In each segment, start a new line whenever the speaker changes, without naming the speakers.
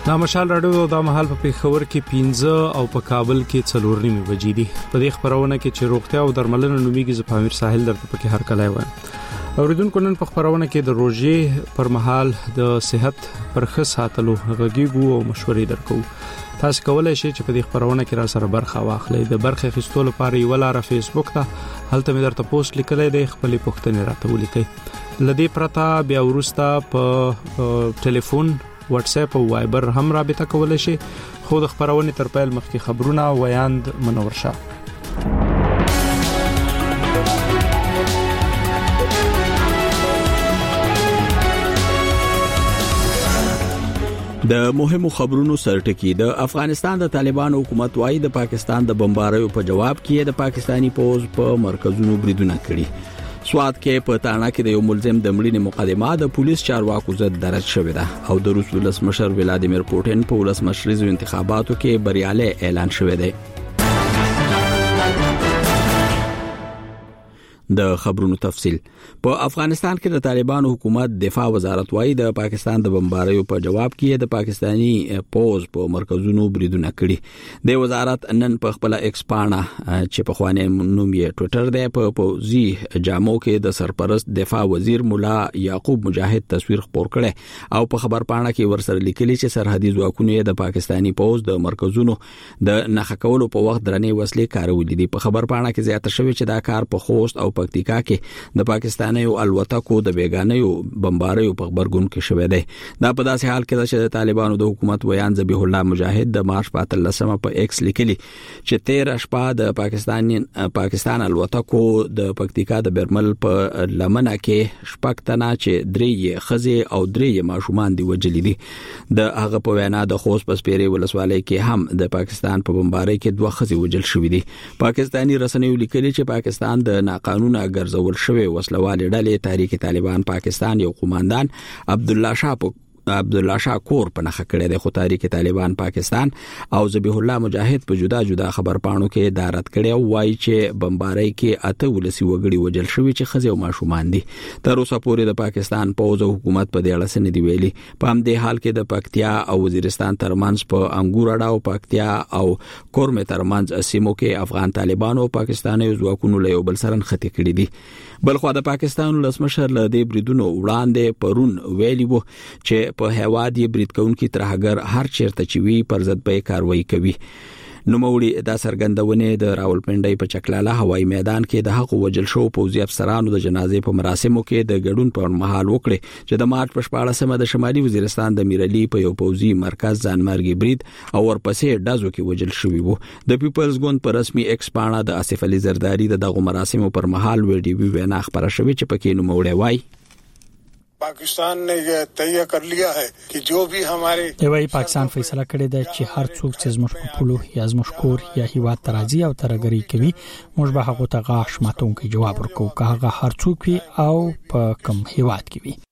دا مشال راډیو د مهال په پیښور کې 15 او په کابل کې 4 نیمه بجې دي. په دې خبرونه کې چې روغتیا او درملنه نومیږي ز پامیر ساحل درته پکې هر کله وای. اوریدونکو نن په خبرونه کې د روژې پر مهال د صحت پر ښه ساتلو غږیږو او مشورې درکو. تاسو کولای شئ چې په دې خبرونه کې را سره برخه واخلئ. د برخه اخیستلو لپاره یو لاره فیسبوک ته هلته مې درته پوسټ لیکلی دی، خپل پوښتنې راته ولیکئ. لدې پرته بیا ورسته په ټلیفون، واتس اپ او وایبر هم رابطه کولای شي. خو د خبرونه تر پیل مخکې خبرونه ویاند منور شاه.
د مهمو خبرونو سرټکی. د افغانستان د طالبان حکومت وايي د پاکستان د بمباریو په جواب کې د پاکستانی پوز په مرکزونو بریدونه کړي. سواد کې په تانا کې د یو ملزم د مړینې مقدمه د پولیس چارواکو ضد درج شوې ده او د روس ولسمشر ولادیمیر پوتین په ولسمشریزو انتخاباتو کې بریالي اعلان شوی دی. د خبرونو تفصیل. په افغانستان کې د طالبان حکومت دفاع وزارت وايي د پاکستان د بمباریو په جواب کې د پاکستانی پوز په مرکزونو بریدونه کړي. د وزارت نن په خپل ایکس پاڼه چې په خوانه نوم یې ټوئیټر دی په پوزي جامو کې د سرپرست دفاع وزیر مولا یعقوب مجاهد تصویر خپور کړي او په خبر پاڼه کې ورسره لیکلي چې سرحدي ځواکونه د پاکستانی پوز د مرکزونو د نخښولو په وخت درنې وسلې کارولې دي. په خبر پاڼه کې زیاته شوی چې دا کار په خوست او پکتیکا کې د پاکستانیو الوتکو د بیگانیو بمباریو په خبرګون کې شوې ده. دا په داسې حال کې چې د طالبانو د حکومت ویان ذبیح الله مجاهد د مارچ په 13 په ایکس لیکلي چې 13 شپه د پاکستان الوتکو د پکتیکا د برمل په لمنه کې شپږتنه چې 3 خزي او 3 ماشومان دی وجلې دي. د هغه په وینا د خوست په سپيري ولسوالۍ کې هم د پاکستان په بمباری کې 2 خزي وجل شوې دي. پاکستانی رسنیو لیکلي چې پاکستان د ناقانونه ګرځول شوی وسلوال ډلې تحریک طالبان پاکستان یو قوماندان عبدالله شاه کور په نخښه کړی دی. خو تحریک طالبان پاکستان او ذبیح الله مجاهد په جدا جدا خبر پاڼو کې دارت کړی او وایي چې بمباری کې 8 ولسی وګړي وجل شوی چې خزي او ماشومان دي. تر اوسه پورې د پاکستان پوز او حکومت په دې اړه څه نه دی ویلي. په همدې حال کې د پکتیا او وزیرستان ترمنځ په انګور اډا او پکتیا او کورمه ترمنځ سیمو کې افغان طالبانو او پاکستاني ځواکونو له یو بل سره نښتې کړي دي. بلخو د پاکستان ولسمشر له دې بریدونو وړاندې پرون ویلي وو چې په هواد یې برید کوونکي ترهګر هر چیرته چې وی پر ضد به کاروایی کوي. نو موړي د سرګندونې د راولپنډۍ په چکلاله هوایي میدان کې د حق وجل شو پوزي افسرانو د جنازې په مراسمو کې د ګډون پر مهال وکړي چې د مارچ په 14مه د شمالي وزیرستان د میرعلي په یو پوزي مرکز ځانمرګي برید او ورپسې ډازو کې وجل شوی وو. د پیپلز ګوند پر رسمي ایکس پاڼه د آصف علي زرداری دغه مراسمو پر مهال ویډیو وینا خبره شوې چې پکې نو موړي وای
पाकिस्तान ने यह तय कर लिया है कि जो भी हमारे
ایوای پاکستان فیصله کړې ده چې هر څوک چې زموږ په پولو یا زموږ کور یا هیواد ترازی او ترګری کوي موږ به هغه ته غاښ ماتونکي جواب ورکو که هغه هر څوک وي او په کوم هیواد کې وي.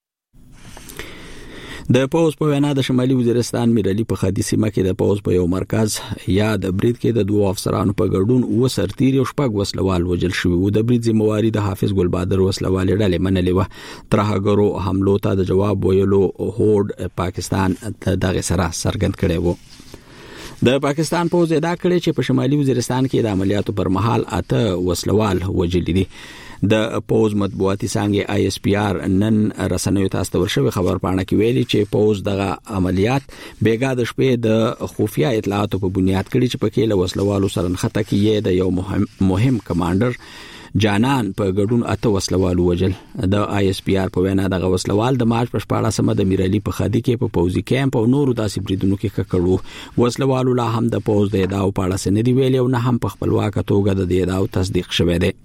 د پوز په وینا د شمالي وزیرستان میرعلي په خدي سیمه کې د پوز په یو مرکز یا د برید کې د 2 افسرانو په ګډون او سرتیر یو شپږ وسلوال وجل شوی وو. د برید ذمہواری د حافظ ګل بادر وسلوال ډلې منلې و. ترهګرو حملو ته د جواب ویلو هوډ پاکستان دغه سره څرګند کړی وو. د پاکستان پوز ادا کړی چې په شمالي وزیرستان کې د عملیاتو پر مهال 8 وسلوال وجل دي. د پوز مطبوعاتي څنګه آی اس پی آر نن رسنیو ته استور شوی خبر پاڼه کې ویلي چې پوز دغه عملیات بیګا د شپې د خفیه اطلاعاتو په بنیاد کړي چې پکې له وسلوالو سره نښته کې د یو مهم کمانډر جانان په ګډون 8 وسلوال وجل. د آی اس پی آر په وینا دغه وسلوال د مارچ په 14مه د میرعلي په خدي کې په پوزي کیمپ او نورو داسې بریدونو کې کړو. وسلوالو لا هم د پوز د ادعاو په اړه نه دی ویلي او نه هم په خپلواک توګه د ادعاو تصدیق شوی دی.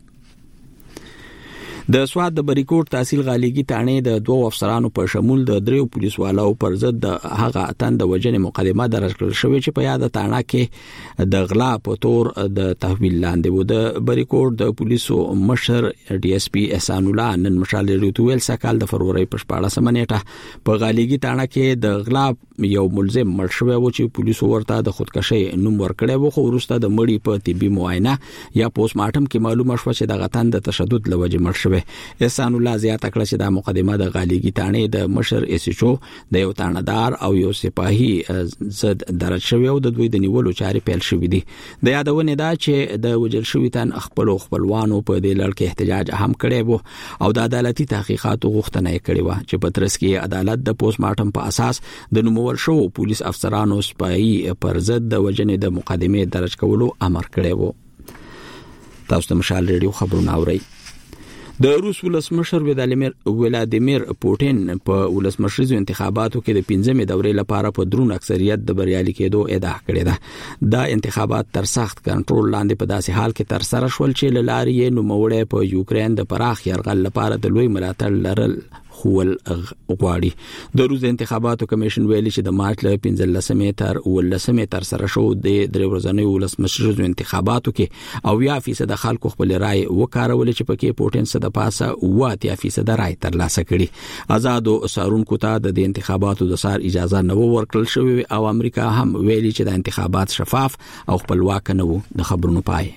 د سواد د بریکوټ تحصیل غالیګي تانه د 2 افسرانو په شمول د 3 پولیسوالو پر ضد د هغه اتن د وجنې مقدمه درج کړل شوې چې په یاد تانه کې د غلا په تور د تحویل لاندې و. د بریکوټ د پولیسو مشر ډي اس پی احسان الله نن مشال ریټویل سکهال د فروری په 14مه نیټه په غالیګي تانه کې د غلا یو ملزم مړ شوی و چې پولیسو ورته د خودکشي نوم ورکړی و. خو وروسته د مړي په طبي معاینه یا پوسټ مارټم کې معلومه شوه چې د غتن د تشدد لوجه مړ شوی شوی. احسان الله زیاته کړه چې دا مقدمه د غالیګي تانې د مشر اسچو د یو تانډار او یو سپاهي زد درج شوی او د دوی د نیولو چارې پیل شوې دي. د یادونه دا چې د وجل شوی تن خپلوانو په دې لړ کې احتجاج هم کړی وو او د عدالتي تحقیقاتو غوښتنه یې کړې و چې په ترڅ کې عدالت د پوسټ مارټم په اساس د نومول شو پولیس افسرانو سپاهي پر ضد د وجنې د مقدمې درج کولو امر کړی وو. تاسو د مشال ریډیو خبرونه اورئ. د روس ولسمشر ولادیمیر پوټین په ولسمشریزو انتخاباتو کې د 15مې دورې لپاره په درون اکثریت د بریالي کېدو ادعا کړې ده. دا انتخابات تر سخت کنټرول لاندې په داسې حال کې تر سره شول چې لارې یې نوموړی په یوکرين د پراخ یرغل لپاره د لوی ملاتړ لرل خول غواړي. د روس انتخاباتو کمیشن ویلي چې د مارچ له 15 تر 19 تر سره شو د درې ورځنیو ولسمشریزو انتخاباتو کې 80% خلکو خپل رائے وکارول چې پکې پوټین څخه د پاسه 80% رائے ترلاسه کړي. آزادو سارونکو ته د انتخاباتو د سار اجازه نه ورکړل شوې او امریکا هم ویلي چې د انتخابات شفاف او خپلواک نه وو. د خبرونو پای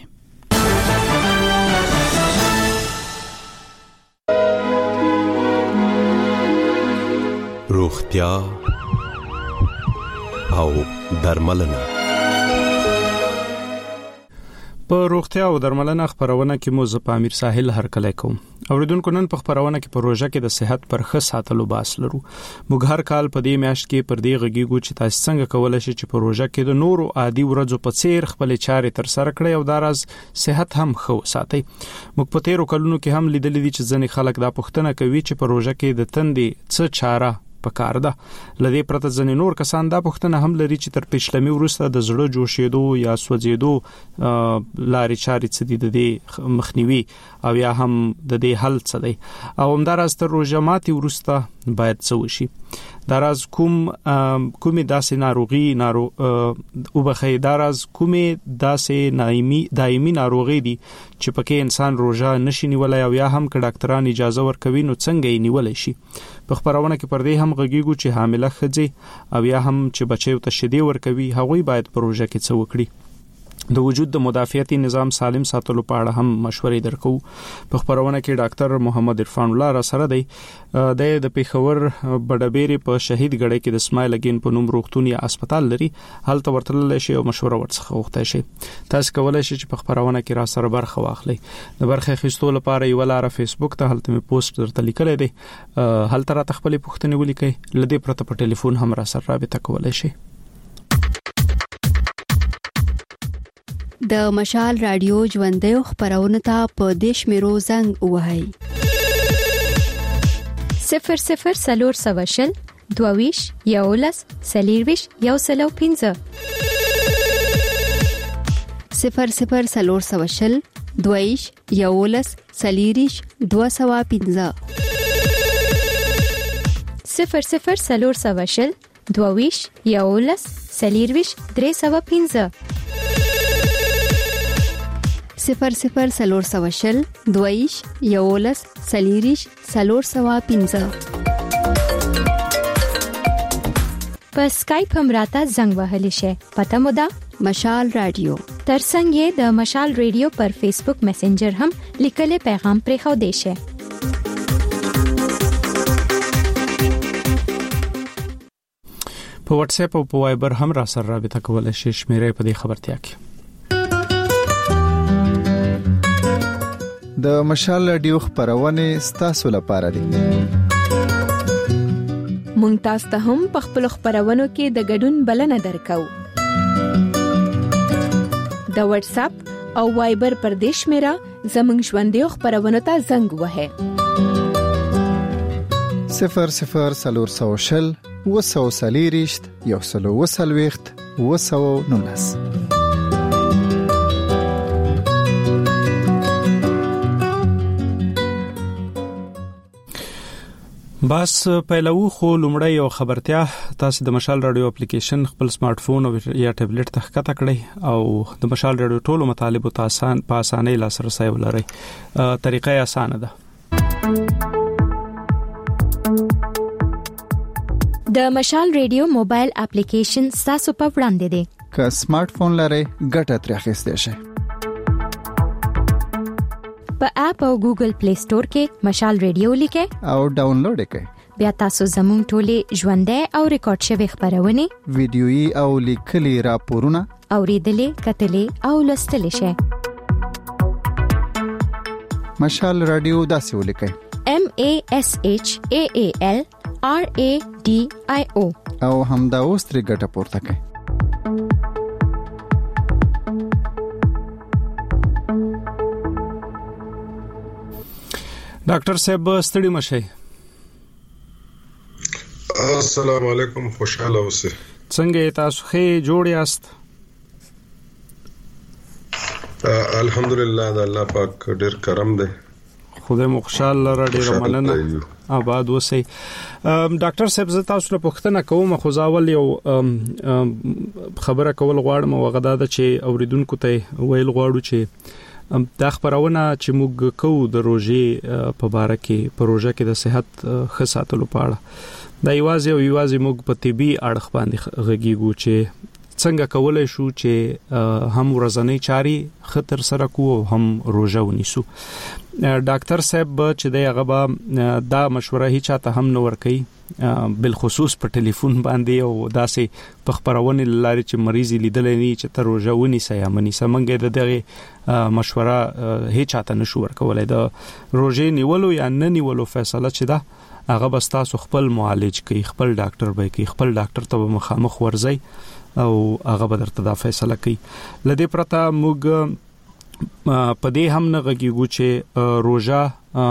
روغتیا او درملنه.
په روغتیا او درملنه خبرونه کې مو زه پامیر ساحل هرکلی کوم. اوریدونکو نن په خبرونه کې پروژه کې د صحت پر ښه ساتلو باس لرو. موږ هر کال په دې میاشت کې پر دې غږیږو چې تاسو څنګه کولای شئ چې پروژه کې د نورو عادي ورځو په څیر خپل چارې تر سره کړئ او دا راز صحت هم ښه ساتي. موږ په تیرو کلونو کې هم لیدل دي چې ځینې خلک دا پوښتنه کوي چې پروژه کې د تندې څه چاره پکار ده. لدې پرته ځنې نور کسان دا پوښتنه هم لري چې تر پیشلمي وروسته د زړه جوشېدو یا سوځېدو لارې چارې څه دي د دې مخنیوي او یا هم د دې حل څه دی او همداراز تر روژه ماتي وروسته باید څه وشي. دراز کومې داسې ناروغي وبخې دراز کومې داسې دایمي ناروغي دي چې پکې انسان روژه نشي نیولای او یا هم که ډاکټران اجازه ورکوي نو څنګه یې نیولای شي. په خبرونه کې پر دې هم غږیږو چې حامله ښځې او یا هم چې بچیو ته شیدې ورکوي هغوی باید پروژه کې څه وکړي. د وجود د مدافعتي نظام سالم ساتلو په اړه هم مشورې درکو. په خبرونه کې ډاکټر محمد عرفان الله را سره دی. د پیښور بډبېری په شهید ګړې کې د اسماعیل اگین په نوم روغتون یا هسپتال لري. هلته ورتللی شي او مشوره ورڅخه غوښتای شي. تاسو کولای شئ چې په خبرونه کې را سره برخه واخلئ. د برخه اخیستو لپاره یو لاره فیسبوک ته هلته مې پوسټ درته لیکلی دی. هلته را خپل پوښتنې ولیکئ. لدې پرته په ټلیفون هم را سره رابطه کولای شئ.
د مشال رادیو ژوندۍ خبرونه ته په دیش میرو زنګ وهاي
00 سلور سواشل دوویش یولس سلیرویش یوسلو 15
00 سلور سواشل دوویش یولس سلیریش 215
00 سلور سواشل دوویش یولس سلیرویش 315
00 سلور سواشل دویش یولس سلیریش سلور سوا 15
په سکایپ هم راته زنګ وهلی شي. پته مو ده
مشال رادیو.
ترڅنګ یې د مشال ریډیو پر فیسبوک میسنجر هم لیکلي پیغام پرې خو دی شي.
په واتس اپ او په وایبر هم را سره رابطه کولای شئ. شمیرې په دې خبرتیا کې
د مشال رادیو خبرونه ستاسو لپاره دي.
مونږ تاسو ته هم په خپل خبرونو کې د ګډون بلنه درکو. د واتس اپ او وایبر پر دیش میرا زمنګ ژوندۍ خبرونه ته زنګ وهه
00 سلور سواشل وسو سلیریشت یوسلو وسلويخت وسو نونس.
بس پهلو خو لومړی یو خبرتیا تاسو د مشال رادیو اپلیکیشن خپل سمارټ فون او یا ټابلیټ ته ښکته کړئ او د مشال رادیو ټولو مطالبو ته په اسانۍ لاسرسی ولرئ. طریقه یې اسانه ده.
د مشال رادیو موبایل اپلیکیشن تاسو په وړاندې دی.
که سمارټ فون لرئ ګټه ترې اخیستئ شئ.
په اپ او ګوګل پلی سٹور کې مشال ریډیو لیکه
او ډاونلوډ کړئ.
بیا تاسو زموږ ټولې ژوندۍ او ریکارډ شوی خبرونه
ویډیويي او لیکلي راپورونه
اوریدلې کتلې او لوستلې شئ.
مشال رادیو داسې ولیکئ
MASHAALRADIO
او همدا اوس ترې ګټه پورته کړئ.
ډاکټر صاحب ستړي مشئ.
السلام علیکم، خوشاله اوسئ.
څنګه تاسو ښه جوړ یاست؟
الحمدلله د الله پاک ډېر کرم دی.
خدای مو خوشاله را ډېر مننه. آباد اوسئ. ډاکټر صاحب زه تاسو له پوښتنه کوم، خو ځاول یو خبره کول غواړم او غدا ده چې اوریدونکو ته ویل غواړو چې دا خبرونه چې موږ کوو د روزي په باره کې پروژه کې د صحت ښه ساتلو په اړه دا یوازې موږ په طبي اړخ باندې غږیږو چې څنګه کولای شو چې هم ورځنی چاري خطر سره کوو هم روزه ونیسو. ډاکټر صاحب چې دغه دا مشوره هیڅ ته هم نه ورکي، بالخصوص په ټلیفون باندې او داسې په خبرونه لاري چې مریض لیدل نه چې تر روزه ونیسه یا منیسه منګه دغه مشوره هیڅ ته نشو ورکولای. د روزه نیولو یا نه نیولو فیصله چې ده هغه بس تاسو خپل معالج کوي، خپل ډاکټر به کوي، خپل ډاکټر ته مخامخ ورځي او هغه به درته دا فیصله کوي. لدې پرته موږ په دې هم نه غږیږو چې روزه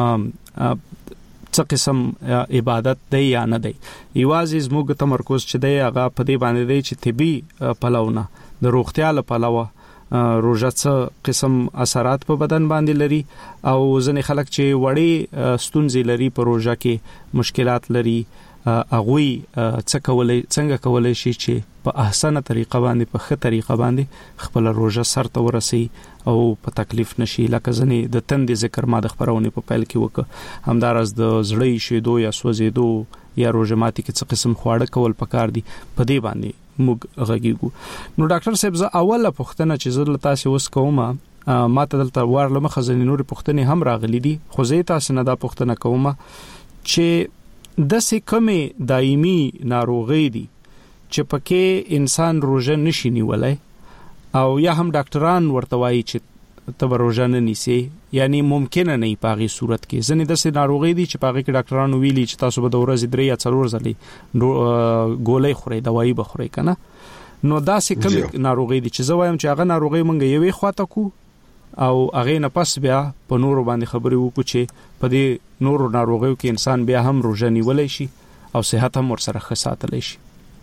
څه قسم عبادت دی یا نه دی. یوازې زموږ تمرکز چې دی هغه په دې باندې دی چې طبي پلوونه د روغتیا لپاره روزه څه قسم اثرات په بدن باندې لري او ځنې خلک چې وړي ستونزې لري په روزه کې مشکلات لري اغوی څنګه کولای شي چې په احسنه طریقه باندې په ښه طریقه باندې خپل روزه سرته ورسي او په تکلیف نشي. لکه ځنې د تندې ذکر ما د خبرونه په پیل کې وکړ، همدارس د زړې شیدو یا سوځېدو یا روزه ماتي کې څه قسم خواړه کول پکار دي، په دې باندې موږ غږیږو. نو ډاکټر صاحب زه اوله پوښتنه چې زه تاسو اوس کومه ما ته دلته ورلمه خزانې نور پوښتنې هم راغلي دي، خو زه تاسو نه دا پوښتنه کومه چې د سې کمې دایمي ناروغي دي چې پکې انسان روزه نشي نیولای او یا هم ډاکټران ورته وایي چې ته روزه نه نیسي، یعنی ممکنه نه پاغي صورت کې ځنې د سې ناروغي دي چې پاغي کې ډاکټرانو ویلي چې تاسو به د ورځې 3 یا 4 ځلې ګولۍ خورئ، دوايي به خورئ کنه. نو دا سې کمې ناروغي دي چې زه وایم چې هغه ناروغي مونږ یوې خواته کو او هغه نه پس بیا په نورو باندې خبرې وکړو چې په دې نورو ناروغیو کې انسان بیا هم روزه نیولای شي او صحت هم ورسره ښه ساتلی شي.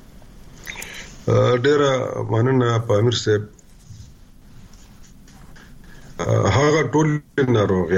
ډېر مننه پامیر صاحب. هغه ټول ناروغي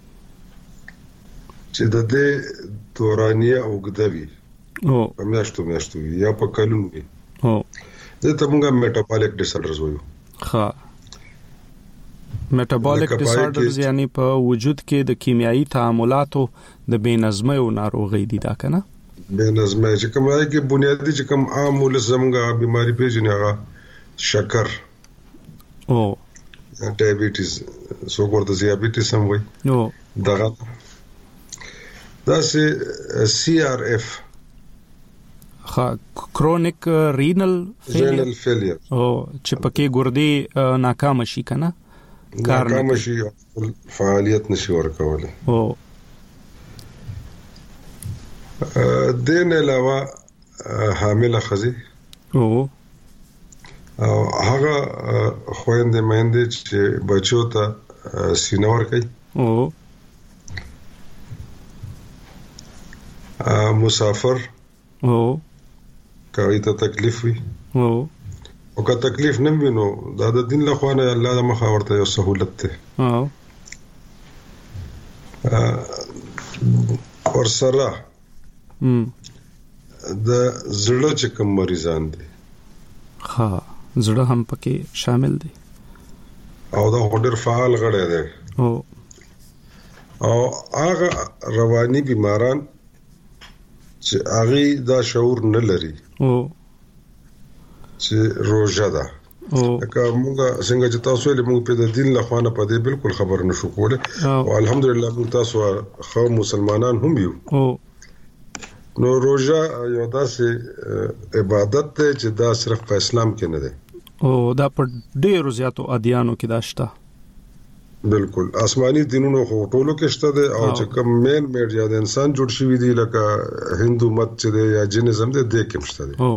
چې د دې دورانیه اوږدوي په میاشتو یا په کلونو کې دته موږ میټابولیک ډیسارډرز وایو. ها،
میټابولیک ډیسارډرز یعنی په وجود کې د کیمیاوي تعاملاتو د بې نظمۍ او ناروغي دي دا کنه.
بې نظمۍ چې کومه کې بنیادی چې کوم عام ولزمغه بيماري پیژنې هغه شکر او ډایبټیز سو ورته ډایبټیز هم وایي. نو دا سه CRF
کرونیک رینل
فیلیر
او چې پکې ګردې ناکام شي کنه،
ناکام شي فعالیت نشي ورکوله. او دین علاوه حامله خزي او هغه خويندې مېندې چې بچو ته سینه ورکوي او مسافر او کوي ته تکلیف وي او که تکلیف نه وینو دا د دین له خوانه الله د مخه ورته یو سہولت ده او ورسره د زړه چې کوم مریضان دي
ها زړه هم پکې شامل دي
او دا هډر فعال غړي دي او هغه رواني بیماران چې هغه دا شعور نه لري او چې روزه ده لکه موږ څنګه چې تاسو له موږ په د دین له خوانه په دې بالکل خبر نشو کوله او الحمدلله موږ تاسو خو مسلمانان هم یو نو روزه یو داسې عبادت ته چې دا صرف په اسلام کې نه ده
او دا په ډیرو زیاتو ادیانو کې داشته
بالکل آسماني دینونو خو ټولو کې شته ده او چې کوم مین میډیا د انسان جوړ شوی دی لکه هندو مت چې دی یا جینیزم دی د کوم شته دی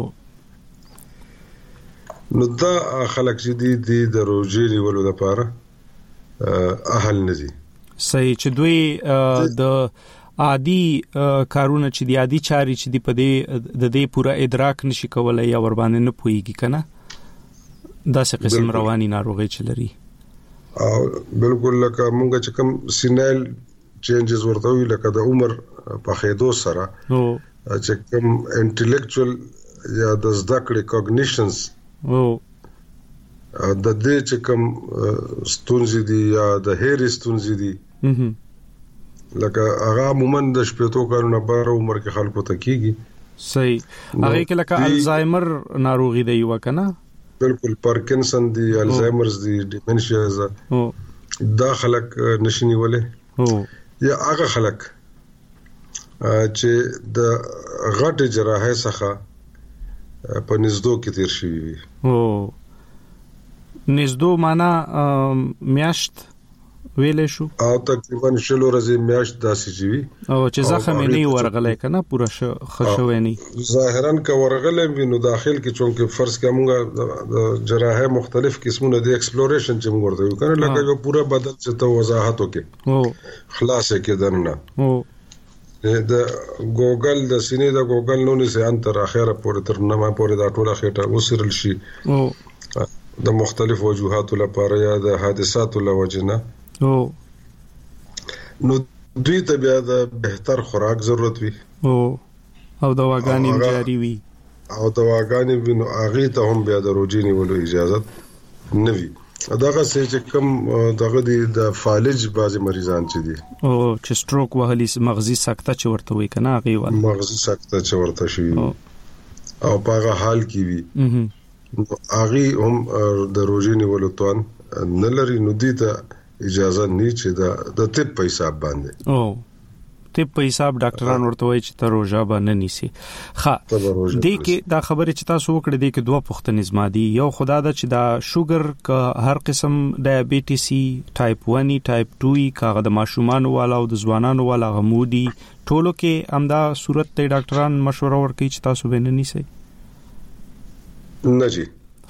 نو دا خلک چې دی د روزي نیولو لپاره اهل نه دي
صحیح چې دوی د عادي کارونه چې دی عادي چاري چې دی په دې د دې پورا ادراک نشي کولای یا ور باندې نه پويږي کنه دا څه قسم رواني ناروغي چلري
او بالکل لکه مونږ چې کوم سینل چینجز ورته وی لکه د عمر په خېدو سره چې کوم انټلیکچوال یا د زده کړې کوګنیشنز د دې چې کوم ستونزې دي یا د هیر ستونزې دي لکه هغه عموما د شپږو کارونه بار عمر کې خلکو ته کیږي
صحیح هغه کې لکه الزایمر ناروغي دی وکنه
بالکل پارکینسن دی الزایمرز دی ډیمنشیاز دا خلک نشنی ولې یا هغه خلک چې د غټ جراحه څخه په نزدو کې تیر شي
نزدو معنا میاشت ویلې شو
او تقریبا شلو ورځې میاشت داسې جوي
او چې زخم نه ورغلې کنه پورا خښوي نه
ظاهرا کا ورغلې وینو داخل کې چونکه فرض کومه د جراحه مختلف قسمونه د ایکسپلوریشن چې موږ ورته وکړو لکه یو پورا بدل چې ته وضاحت وکې خلاصې کې درنه د ګوګل د سینې د ګوګل نو نه سي انتر اخره پورې تر نه پورې دا ټوله خېټه وسرل شي د مختلف وجوهاتو لپاره یا د حادثاتو لوجنه نو دوی ته بیا د بهتر خوراک ضرورت وي
او دواګانې جاری وي
او دواګانې وینو هغه ته هم بیا د روزي نیولو اجازه نه وي داغه چې کوم دغه د فالج بعضی مریضان چې دي
او چې سټروک وهلي مغزي سکته چې ورته وي کنه هغه وایي
مغزي سکته چې ورته شي او په هغه حال کې وي هغه هم د روزي نیولو توان نه لري نو دي ته اجازه نه چې د طب په حساب باندې
طب په حساب ډاکټران ورته وایي چې ته روزه باندې نیسي ښه دې کې دا خبره چې تاسو وکړه دې کې دوه پوښتنې زما دي یو خدا دا چې دا شوګر ک هر قسم ډایابټیس ټایپ 1 ټایپ 2 کاغه د ماشومان والا او د ځوانانو والا غمودي ټولو کې امدا صورت ته ډاکټران مشوره ورکوي چې تاسو باندې نیسي
نه جی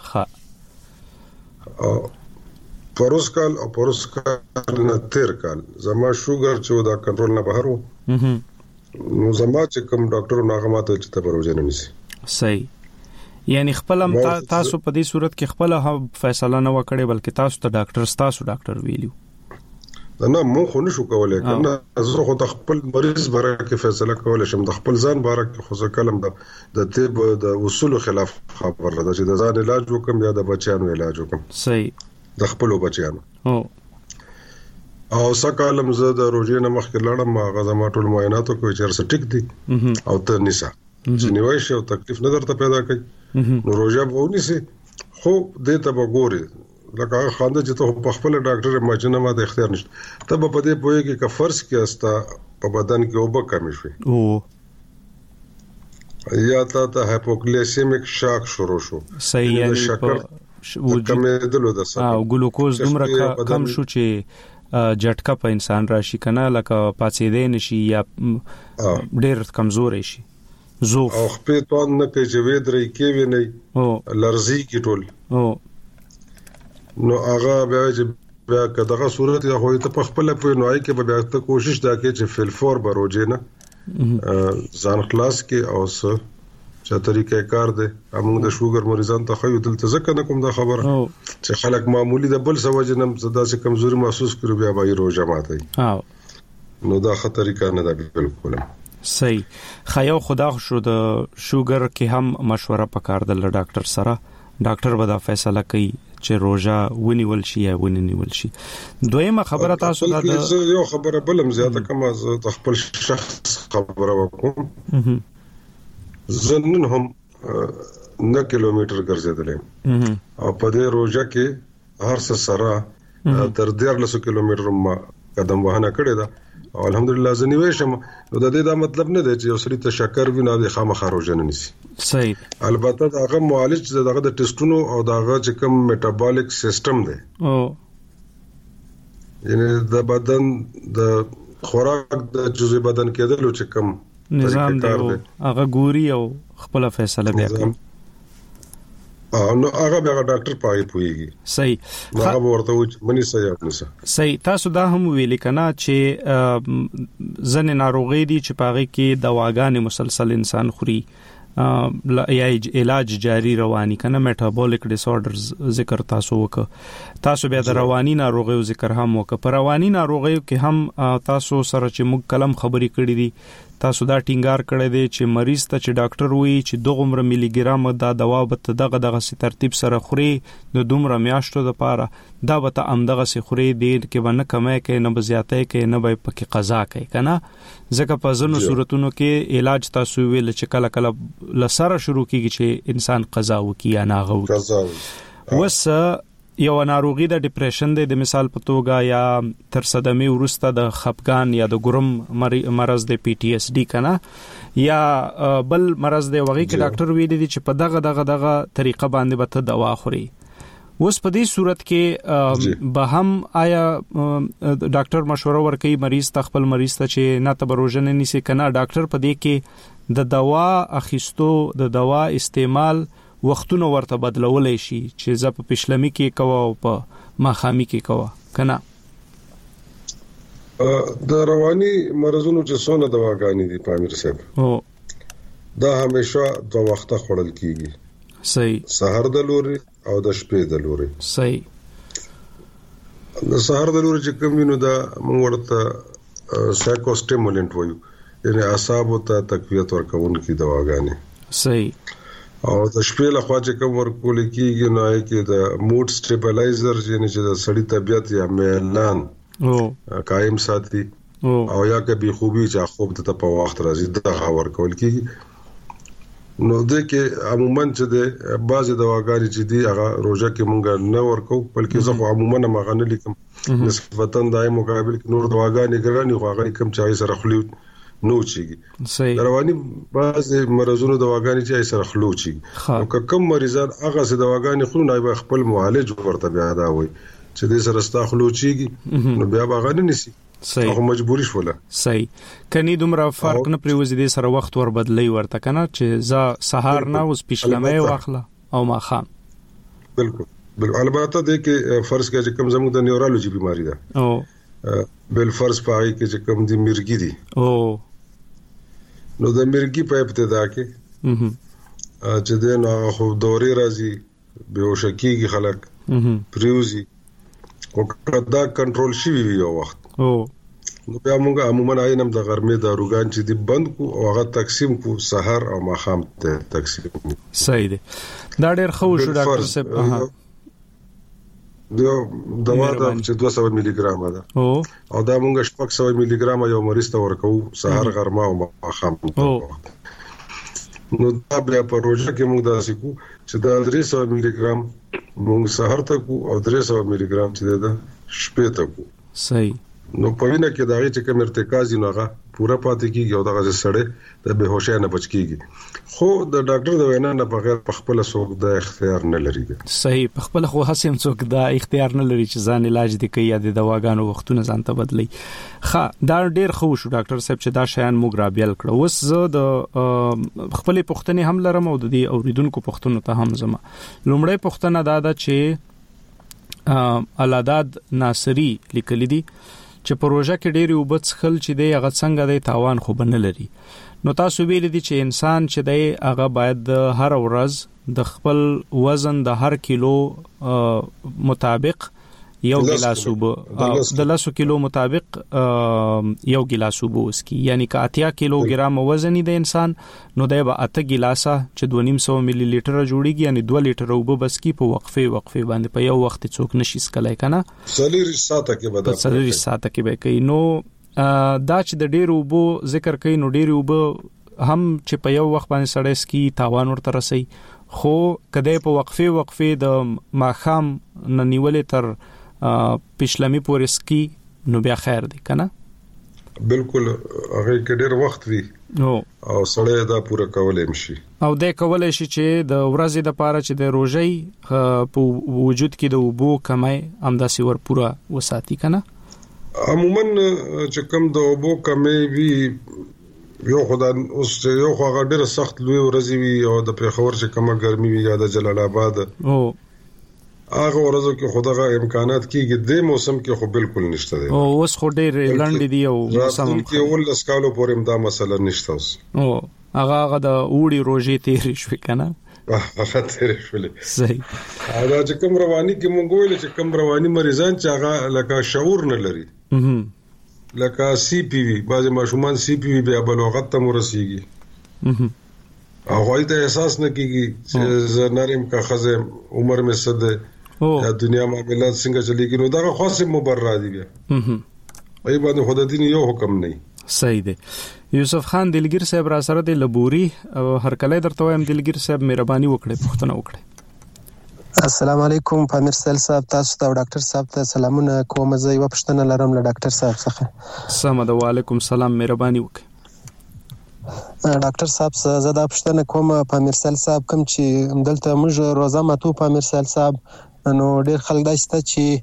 ښه پروس کال او پروس کال نه تیر کال زما شوګر چې دا کنټرول نه بهر وو نو زما چې کوم ډاکټر ناغه ماته چې ته پروژه نه نیسي
صحیح یعنی خپل تاسو په دې صورت کې خپل فیصله نه وکړي بلکې تاسو ته ډاکټر ویلو
نه مو خو نشو کولای کنه زه خو د خپل مریض باره کې فیصله کولای شم د خپل ځان باره کې خو ځکه کلم د طب د اصول خلاف خبر ده چې د ځان علاج وکم یا د بچیانو علاج وکم
صحیح
د خپل بچیانو او سکالم زه د روزي نه مخکې لاړم هغه زما ټول معایناتو کوي چې څه ټیک دي او ته نسا چې نیوي شي او تکلیف نه درته پیدا کوي نو روزه به ونیسي خو دې ته وګوري لکه خاندې چې ته په خپل ډاکټر ماجنه ما د اختیار نشته ته په دې پوهیږي چې فرض کې استا په بدن کې اوبه کمی شي یا ته هایپوګلیسیمیک شاک شروع شو
صحیح یعنی شکر
کمېدلو د سره
او ګلوکوز دومره کم شو چې جټکا په انسان راشي کنه لکه پاتې نشي یا ډېر کمزور شي زوف
او خپې توان نه کوي چې ودرې کې وي نه لرزي کی ټول نو هغه بیا چې کداغه صورت یا خو ته په خپل په نوای کې بیا ته کوشش دا کې چې فل فور بروجه نه ځان خلاص کې او څه چې طریقې کار دی موږ د شوګر مریضان ته خو دلته ځکه نه کوم دا خبره چې خلک معمولی د بل سوجنم صدا سے کمزوري محسوس کړو بیا به روزه ماتي نو دا خطرې کار نه دی بالکل
صحیح خیاو خدا شو د شوګر کې هم مشوره پکار د ډاکټر سره ډاکټر به دا فیصله کوي چې روزه ونیول شي یا ونیول شي دویمه خبره تاسو دا
یو خبره بلم زیاته کوم از خپل شخص خبره وکم زنن هم 9 کیلومتر ګرځیدل او په دې روزه کې هر څه سره تر 13 کیلومتر ما قدم وهنه کړی دا او الحمدلله زنیوي شم. نو د دې دا مطلب نه دی چې یو سړی ته شکر ویني د خامخا روزه نه نيسي.
صحیح.
البته داغه معالج دغه د ټیسټونو او داغه چې کوم میټابولیک سیستم دی یعنی د بدن د خوراک د جزء بدن کېدل چې کوم
نظام دی هغه ګوري او خپل فیصله بیا کوي.
نو هغه به ډاکټر پای پويږي.
صحیح.
هغه ورته مني صحیح.
صحیح. تاسو دا هم ویل کنا چې ځنه ناروغي دي چې پاغي کې دواګانې مسلسل انسان خوري یا علاج جاری رواني کنه میټابولیک ډیس آرډرز ذکر تاسو بیا د رواني ناروغیو ذکر هم وکړه. پر رواني ناروغیو کې هم تاسو سره چې موږ کلم خبرې کړې دي تاسو دا ټینګار کړی دی چې مریض ته چې ډاکټر وایي چې 2 عمر ملي ګرام دا دوا به دغه سي ترتیب سره خوري د دومره میاشتو د پاره دا به ته امدغه سي خوري دیر کې باندې کمای کې نه بزیاتای کې نه به پکې قضا کوي کنه ځکه په ځینو صورتونو کې علاج تاسو ویل چې کله کله لسره شروع کیږي چې انسان قضا وکي یا ناغو وس یو ناروغي د ډیپریشن د مثال په توګه یا تر صدمه ورسته د خپګان یا د ګرم مرز د پی ټی اس ډي کنه یا بل مرز د وغي کې ډاکټر ویلي دي چې په دغه طریقه باندې به دوا خوري. اوس په دې صورت کې به هم آیا ډاکټر مشوره ورکوي مریض ته خپل مریض ته چې نه تبروژن نيسي کنه ډاکټر په دې کې د دوا اخیستو د دوا استعمال وختونه ورته بدلولای شي چې ز په پښلمی کې کوه او په ماخامي کې کوه کنه.
د رواني مرزونو چې څونه دواګانې دي پامیر صاحب دا همیشه 2 وخته خورل کیږي.
صحیح.
سحر د لوري او د شپې د لوري.
صحیح.
د سحر د لوري چې کوم وینو دا موږ ورته سایکوسټیمولنت وایو یعنی اعصاب ته تقویت ورکوونکي دواګانې.
صحیح.
او د شپې له خوا چې کوم ورکول کیږي نو کې د موډ سټیبلایزر یعنی چې د سړی طبيعت یا میلان قائم ساتي او یا کبي خوبي چې خوب ته په وخت راځي د ورکول کیږي. نو د کې عموما چې د بعضي دواګانې چې دی هغه روزه کې مونږ نه ورکو بلکې زه عموما ما غنه لیکم نسبتا دای مقابل کې نور دواګانې ګراني خو هغه کم چای سره خلیو نو چیږي.
صحیح.
رواني بعض مرزونو دواګانې چې سره خلو چیږي او کوم مریضان هغه سره دواګانې خلو نه خپل معالج ورته بیا دا وي چې د سره ستا خلو چیږي نو بیا باغانه نسی.
صحیح.
هغه مجبوری شوله.
صحیح. کني دومره فرق نه پریوزي دي سره وخت ور بدلی ورته کنه چې ز سحر نه اوس پښلمې واخله او ما خام.
بالکل البته د کې فرض کې چې کوم زموږ د نیورولوژي بیماری ده او بل فرض پای کې چې کوم دي مرګي دي نو د مرګي په ابتدا کې چې د نو خو دورې راځي بهوش کیږي خلک پریوزي او کدا کنټرول شي وی یو وخت نو بیا موږ عموما عینم د غرمې د روغان چې دی بند کو او هغه تقسیم کو سحر او ماخام ته تقسیم.
صحیح دی. دا ډېر خو شو ډاکټر صاحب.
دوا د 200 ملي ګرام ده او دا موږ 600 ملي ګرام یو مریض ته ورکو سحر غرمه او ماخام. نو دا بیا په روزه کې موږ دا سکو چې دا 300 ملي ګرام موږ سحر ته کو او 300 ملي ګرام چې دا شپې ته کو.
صحیح.
نو په وینه کې دا چې کوم ارتکاز نه هغه پورا پاتې کیږي او دغه سړی د بهوشۍ نه بچ کیږي خو د ډاکټر د وینا نه بغیر په خپل څوک د اختیار نه لري.
صحیح. په خپل خو هڅه څوک د اختیار نه لري چې ځان علاج دي کوي یا د دواګانو وختونه ځان ته بدلی. دا ډیر خو شو ډاکټر صاحب چې دا شیان موږ را بیل کړو. اوس زه د خپل پوښتنې هم لرم او د اوریدونکو پوښتنو ته هم زما لومړی پوښتنه دا ده چې علاداد ناصری لیکلی دي چې پروژه کې ډېری وبد خل چې دی هغه څنګه دی تاوان خو بنه لري. نو تاسو ویل دي چې انسان چې دی هغه باید هر ورځ د خپل وزن د هر کیلو مطابق یو ګلاس وب د 10 کیلو مطابق یو ګلاس وب وسکي یعنی که 80 کیلوګرام وزن د انسان نو دی به 8 ګلاسه چې 250 ملي لیټر جوړیږي یعنی 2 لیټر وب بسکی په وقفه باندې په یو وخت څوک نشي سکلای کنه
40 ساعته کې به
40 ساعته کې به کوي. نو دا چې د ډیرو وب ذکر کوي نو ډیرو وب هم چې په یو وخت باندې سړی سکی تاوان ورته رسي خو کده په وقفه د ماخام ننیولې تر پښلمي پورسکی نو بیا خیر دی کنه.
بالکل هغه کې ډېر وخت وی او سړی دا پوره کولای شي
او د کولای شي چې د ورځې د پاره چې د روزي په وجود کې د وبو کمای همداسي ور پوره وساتي کنه.
عموما چې کوم د وبو کمای وی یو خدای اوس یو هغه ډېر سخت لوی ورځي وی او د پیښور چې کومه ګرمي وی یا د جلال آباد هغه ورځو کې خدای امکانات کیږي د موسم کې خو بالکل نشته دی او
اوس خو ډېر لاندې دی او
موسم کې ول سکالو پورې امدا مسله نشته اوس
هغه د اوړي روزي تیر شو کنه
هغه تیر شو
صحیح.
دا چې کوم رواني کې مونږ ویل چې کوم رواني مریضان چې هغه لکه شعور نه لري لکه سی پی وی بعض ماشومان سی پی وی بیا بلوغت ته ورسیږي هغه ته احساس نه کیږي چې زنارم کا خزه عمر میں صد یا دنیا معاملات څنګه چلیږي نو دا خاصه مبرر دي بیا ای باندې خدای دې یو حکم نه.
صحیح دی. یوسف خان دلګر صاحب را سره د لبوري او هر کله درته وایم دلګر صاحب مهرباني وکړئ پوښتنه وکړئ.
السلام علیکم پامیر سیل صاحب تاسو ته ډاکټر صاحب ته سلامونه کوم. زه یو پوښتنه لرم له ډاکټر صاحب څخه.
سلام علیکم سلام مهرباني وکړئ.
ډاکټر صاحب زه دا پوښتنه کوم پامیر سیل صاحب کوم چې دلته موږ روزه ماتو پامیر سیل صاحب نو ډېر خلک داسته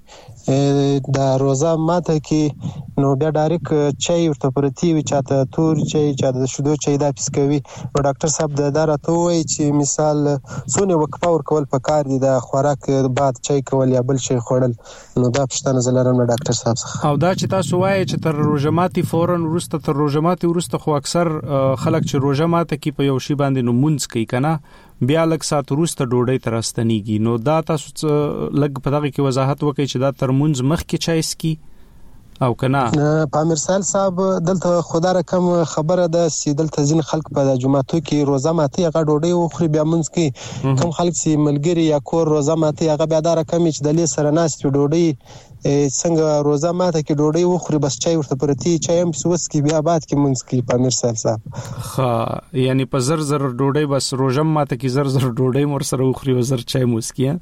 چې د روزه ماته کې نو بیا ډایرک چای ورته پرتی وي چاته تور چای چاته شودو چای دا پیس کوي. نو ډاکټر صاحب دا راته وایي چې مثال څونه وقفه ورکول پکار دي د خوراک بعد چای کول یا بل شي خوړل. نو دا پښتنه زلرم ډاکټر صاحب څخه.
او دا چې تاسو وایي چې تر روزه ماتي فورن ورسته تر روزه ماتي ورسته خو اکثر خلک چې روزه ماته کې په یو شی باندې نو مونږ کوي کنه بیا لږ سات وروسته ډوډۍ ترستنیږي. نو دا تاسو لږ په دغه کې وضاحت وکړئ چې دا ترمنځ مخ کې چای اسکی او کنه.
پامیر سال صاحب دلته خدا رقم خبره ده چې دلته ځین خلک په جمعاتو کې روزه ماتي هغه ډوډۍ وخوري بیا مونږ کې کوم خلک چې ملګری یا کور روزه ماتي هغه بیا دا رقم چې د لې سره ناست ډوډۍ څنګه روزه ماته کې ډوډۍ وخوري بس چای ورته پرتی چای هم سوس کې بیا بعد کې مونږ کې پامیر سال صاحب
ها یعنی په زر زر ډوډۍ بس روزه ماته کې زر زر ډوډۍ مور سره وخوري او زر چای موسکیه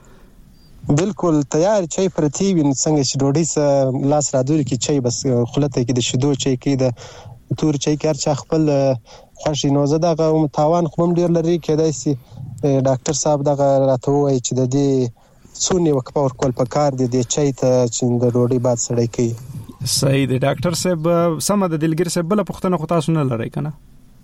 بالکل تیار چای پرتی وین څنګه چې ډوډۍ سره لاس را دوړي کې چای بس خلته کې د شیدو چای کې د تور چای کې هر چا خپل خوشي نو زه دغه تاوان کوم ډیر لري کېدای سي ډاکټر صاحب دغه راته وایي چې د دې څونه وقفه ورکول پکار دي د چای ته چې د ډوډۍ بعد سړی کوي.
صحیح دی ډاکټر صاحب سم د دلګر صاحب بل پښتنه خو تاسو نه لرئ کنه.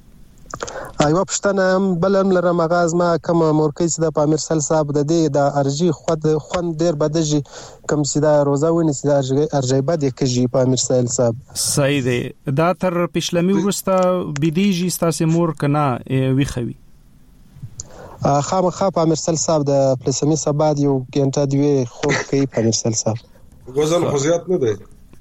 ایو پښتنه بلم لرم غاز ما کوم مورکې چې د پامیر سل صاحب د دې د ارجی خون ډیر بدجی کوم چې دا روزه ونی چې د ارجی بد کېږي پامیر سل صاحب.
صحیح دی. دا تر پښلمی ورسته بيدیږي ستاسو مور کنه وی خوي
خامخا پامیر سل صاحب د پلسمی سباد یو ګنټه دی خو کوي پامیر سل صاحب
وزن خو زیات نه دی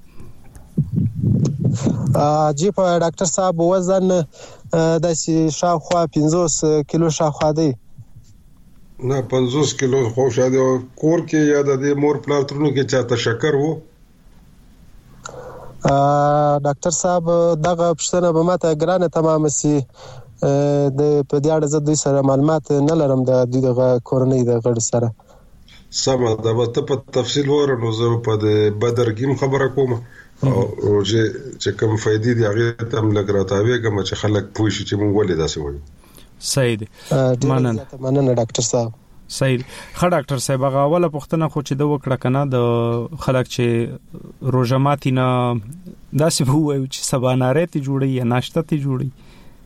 جی په ډاکټر صاحب وزن د شاوخوا 50 کیلو شاوخوا دی
نه 50 کیلو خو شاده کور کې یا د مور پلار ترونو کې چاته شکر وو
ډاکټر صاحب دغه پښتنه به ماته ګرانه تمام سي د په دې اړه زه دوی سره معلومات نه لرم د دغه کورنۍ د غړ سره.
سمه دا به ته په تفصیل ورنو زه په د بدر ګیم خبره کوم او چې کوم فائدې دی هغه تم لګراتاوي کوم چې خلک پوه شي چې مونږ ولې داسې وایو.
صحیح دی.
مننه ډاکټر صاحب.
صحیح. خا ډاکټر صاحب هغه اوله پښتنه خو چې د وکړه کنه د خلک چې روزه ماتي نه داسې وایو چې سباناره ته جوړي یا ناشته ته جوړي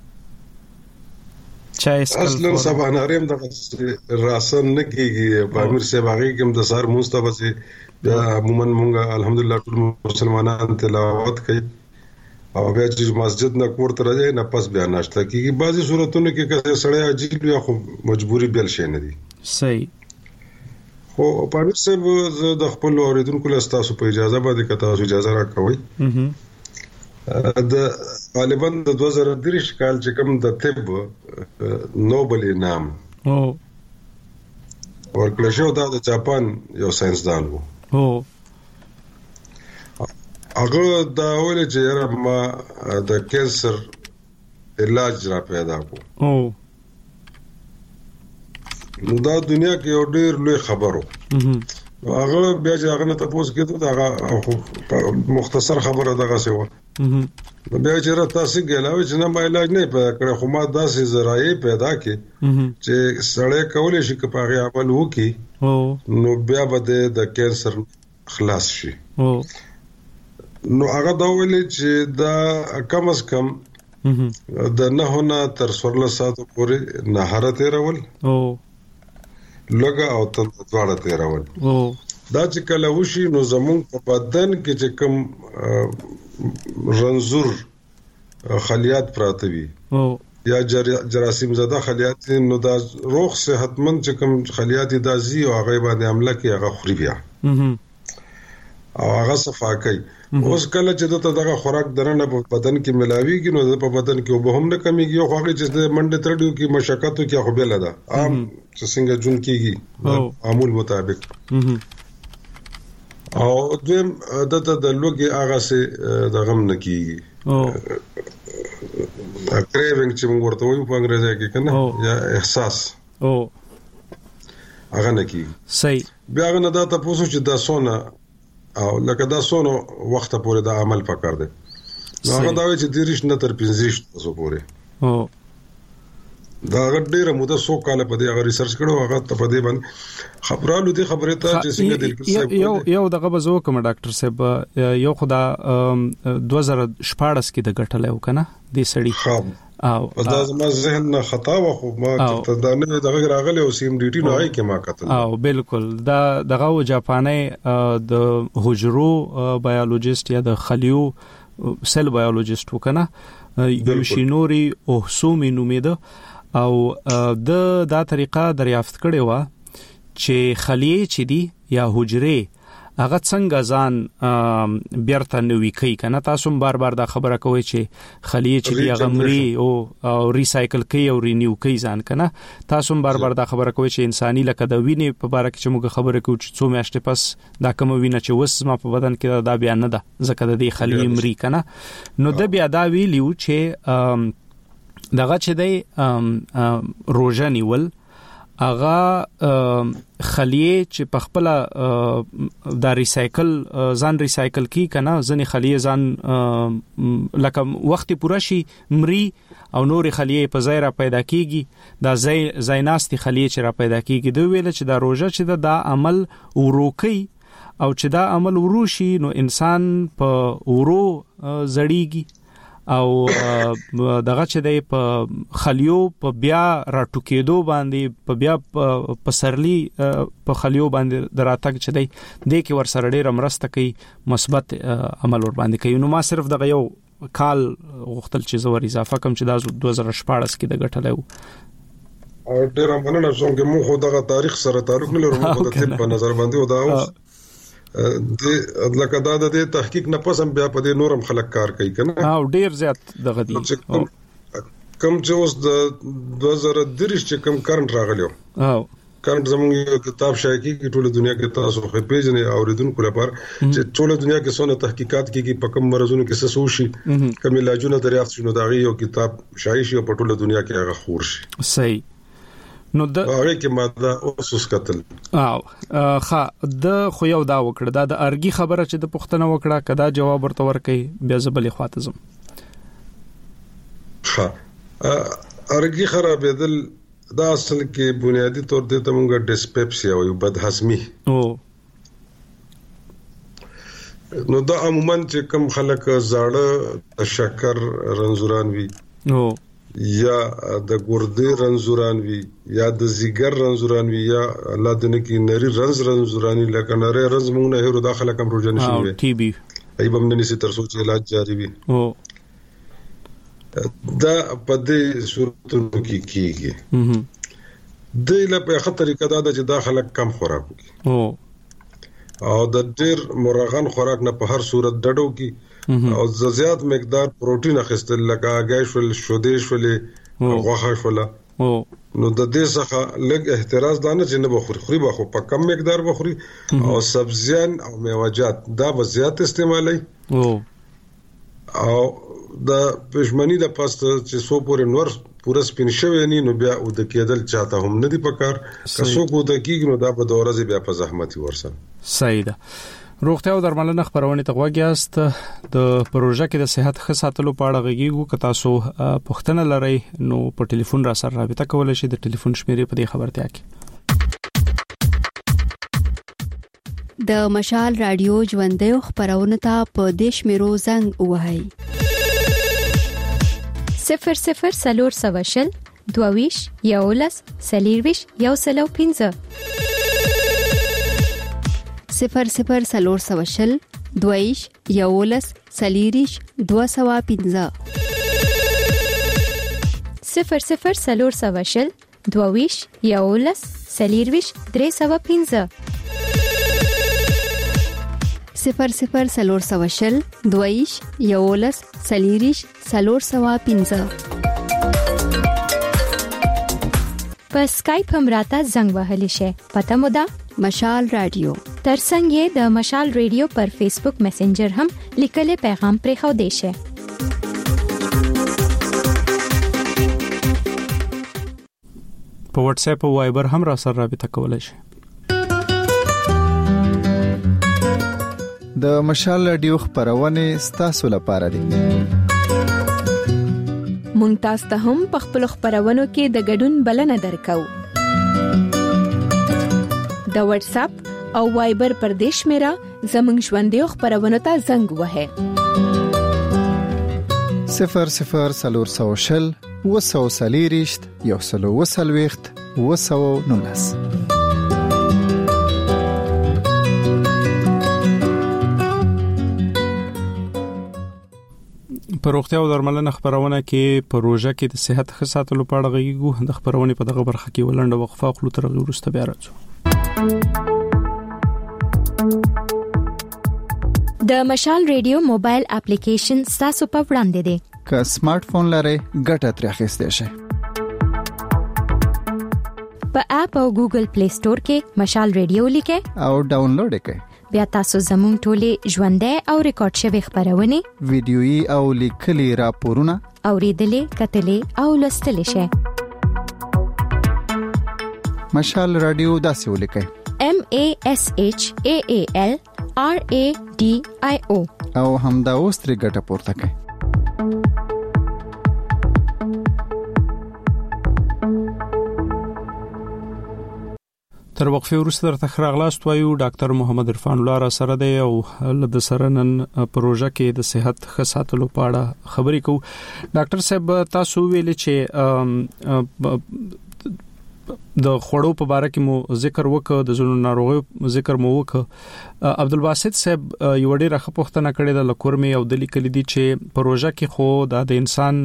چای
اصلا سباناریم د راسن نه کیږي پامیر سے باغی کوم د سار مستبسي عموما مونږه الحمدلله ټول مسلمانان تلاوت کوي او بیا چې مسجد نه کور ته راځي نه پس بیا ناشته کیږي بعضی صورتونو کې کله سړی عجیب یا خو مجبوری بل شي نه دي.
صحیح.
خو پامیر سے د خپل اوریدونکو له تاسو په اجازه باندې کته تاسو اجازه راکوي د غالبا د 2023 کال چې کوم د طب نوبل انعام ورکړل شو دا د جاپان یو ساينسدان وو هغه دا ویل چې ما د کینسر علاج را پیدا کو نو دا دنیا کې یو ډېر لوی خبرو هغه بیا چې هغه نه تاسو کېدو دا مختصر خبره دغه څه و بیا چې را تاسو ګلاوي چې نه ما علاج نه پیدا کړ خو ما داسې ذرایع پیدا کړ چې سړی کولای شي چې په هغه عمل وکړي نو بیا به د کینسر خلاص شي نو هغه دا ویل چې دا کم از کم د 9 نه تر 16 ساعتو پورې نهار تیرول لګا او تن دواړه تیرول دا چې کله وشي نو زمون په بدن کې چې کوم رنزور خلیات پراته وي یا جراثیم زده خلیات نو دا روغ صحتمند چې کوم خلیات دازي او هغه باندې عمله کې هغه خوري بیا او هغه صفا کوي اوس کله چې دغه خوراک درنه په بدن کې ملاويږي نو په بدن کې وب هم نه کمیږي او هغه چې د منډه ترډیو کې مشقتو کې خو به لدا عام چې څنګه جون کېږي معمول مطابق او دویم د لوګي هغه سه د غم نه کېږي کریوینګ چې موږ ورته وایو په انګریزي کې کنه یا احساس هغه نه کېږي
صحیح
بیا هغه نه دا تاسو چې دا سونه او لکه دا سونو وخت پورې دا عمل پکار دی نو هغه دا وی چې دیرش نه تر 15 تاسو پورې دا ډیره موده 100 کال په دې هغه ریسرچ کړو هغه ته په دې باندې خبرالو دي خبره ته چې څنګه دل کې
یو دغه بزو کوم ډاکټر صاحب یو خدا 2014 کې د غټل یو کنه دې سړی
او دا زما ذهن نه خطا و خو ما ته دا نه دغه راغلی او سیم ډی ټی نو هاي کې ما کتل
او بالکل دا دغه جاپاني د حجرو بایولوژیست یا د خلیو سیل بایولوژیست وکنه یوشینوري اوهسومی نومیده او دا طریقه دریافت کړي و چې خلیه چې دی یا حجره هغه څنګه ځان بیرته نوې کوي کنه تاسو بار بار دا خبره کوي چې خلیه چې دی هغه مري او ریسایکل کوي او رینیو کوي ځان کنه تاسو بار بار دا خبره کوي چې انساني لکه د وینې په باره کې چې موږ خبره کوو چې څو میاشتې پس دا کوم وینه چې وس ما په بدن کې دا بیان نه ده ځکه د دې خلیه مري کنه نو د بیا دا ویلیو چې دغه چې دی روزه نیول اغا خلیه چې په خپل دا ریسایکل ځان ریسایکل کی کنه ځنې خلیه ځان لکه وخت پوره شي مري او نور خلیه په ځای را پیدا کیږي دا زایناستي خلیه چې را پیدا کیږي دوی ویل چې دا روزه چې دا عمل وروکي او چې دا عمل وروشي نو انسان په ورو زړیږي او دغه چې د خلیو په بیا راټوکېدو باندې په بیا په سرلی په خلیو باندې دراتک چې دی د کې ور سره ډېر مرسته کوي مثبت عمل ور باندې کوي نو ما صرف دغه یو کال غوښتل چې زور اضافه کم چې د 2014 کې د غټلې
او ډېر مننه چې موږ خو دغه تاریخ سره تعلق نه لرو موږ د طب په نظر باندې او دا اوس د لکه دا د تحقیق نه پسم بیا په دې نورم خلک کار کوي کنه
او ډیر زیات دغه دي
کم چې اوس د 2023 چې کم کرنٹ راغلیو
او
کرنٹ زموږ یو کتاب شایع کیږي ټول دنیا کې تاسو خو پیژنې اوریدونکو لپاره چې ټول دنیا کې څونه تحقیقات کیږي په کوم مرزونو کې څه سوشي کوم علاجونه دریافت شونه دا یو کتاب شایع شي په ټول دنیا کې هغه خور شي
صحیح نو د
هغه کې ماده اوسوس قتل
او خا د خو یو دا وکړه دا د ارګي خبره چې د پښتنه وکړه کدا جواب ورته ورکي بیا زبلې خاطزم
ها ارګي خرابېدل دا اصل کې بنیادی طور ته موږ ډیسپپسیا او بدهضمي
او
نو دا عموما چې کم خلک زاړه شکر رنزوران وي
او
یا د ګردې رنزوران وي یا د زیګر رنزوران وي یا الله دې نه کې نری رنزورانی لکه نری رنز موږ نه هرو داخله کم روزنه شي
وي ټي بي
ای بم نه نسی تر سوچ علاج جاری وي
او
دا په دې صورتونو کې کیږي د له په خطر کې دا چې داخله کم خوراک وي او د ډیر مرغان خوراک نه په هر صورت ډډو کې او زیات مقدار پروتین اخیستل لکه غاښول شودې شولې غوښه شوله نو د دې څخه لږ احتراز دانه چې نه بخوري خو په کم مقدار بخوري او سبزیان او میوه‌جات دا زیات استعمالي او د پښمنی د پاست چې سو پورې نور پوره سپین شوی نو بیا او د کېدل چاته هم نه دی پکار کسو کو د کیږي نو دا به د ورځې بیا په زحمت ورسن.
صحیح ده. روغتیا او درملنه خبرونه ته وګیاست د پروژه کې د صحت ښه ساتلو په اړه غږیږو که تاسو پوښتنه لرئ نو په ټلیفون را سره رابطه کولای شئ. د ټلیفون شمیرې په دې خبرتیا کې
د مشال رادیو ژوندې خبرونه ته په دیش میرو زنګ وهاي
00 سلور سواشل دوويش یولس سلیرويش یوسلو 15
00 سلور سواشل دوويش یولس سلیریش 215
00 سلور سواشل دوويش یولس سلیرويش 315
00 سلور سواشل دوويش یولس سلیریش 315
په اسکایپ هم راته زنګ وهلی شي. پته مو ده
مشال رادیو
ترڅنګ د مشال رادیو پر فیسبوک میسنجر هم لیکل پیغام پرې خو دی شي.
په واتس اپ او وایبر هم را سره رابطه کولای شئ.
د مشال رادیو خبرونه ستاسو لپاره دي.
مونږ تاسو ته هم په خپل خبرونو کې د ګډون بلنه درکو. د واتس اپ او وایبر پر دیش میرا زمنګ ژوندې خبرونه ته زنګ وهه
00 سلور سواشل وسو سلیریشت یوسلو وسلويخت وسو نونس.
په روغتیا او درملنه خبرونه کې پروژه کې د صحت ښه ساتلو په اړه غږیږو. د خبرونه په دغه برخه کې ولنډه وقفه خپل تر وروسته بیا راځو.
د مشال رادیو موبایل اپلیکیشن تاسو په وړاندې دی.
که سمارټ فون لرئ ګټه ترې اخیستئ شئ.
په اپ او ګوګل پلی سٹور کې مشال رادیو لیکئ
او ډاونلوډ یې کړئ.
بیا تاسو زموږ ټولې ژوندې او ریکارډ شوی خبرونه
ویډیويي او لیکلي راپورونه
اوریدلې کتلې او لوستلې شئ.
مشال رادیو داسې ولیکئ
MASHAALRADIO
او همدا اوس ترې ګټه پورته کړئ.
تر وقفه وروسته درته خراغلاست وایو. ډاکټر محمد عرفان الله را سره دی او د سره نن پروژه کې د صحت ښه ساتلو په اړه خبرې کوو. ډاکټر صاحب تاسو ویلي چې د خوړو په اړه کې مو ذکر وکړ، د زړه ناروغیو ذکر مو وکړ. عبدالباسط صاحب یو ډېر ښه پوښتنه کړې ده لکورمي او د لیکل دي چې پروژه کې خو د انسان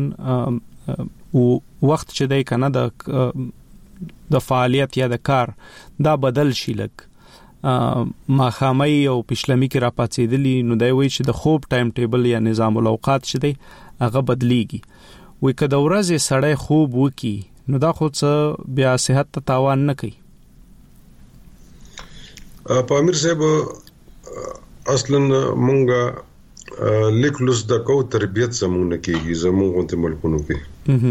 وخت چې دی کنه د فعالیت یا د کار دا بدل شي لک ماخامي او پښلمي کې را پاتېدلی نو دی وی چې د خوب ټایم ټیبل یا نظام الاوقات چې دی هغه بدلیږي. وی که د ورځې سړی خوب وکي نو دا خو څه بیا صحت ته تاوان نه کوي.
پامیر صاحب اصلا مونږه لیکلوس د کو تربيت زموږ نه کیږي زموږ غونډه ملکونو کې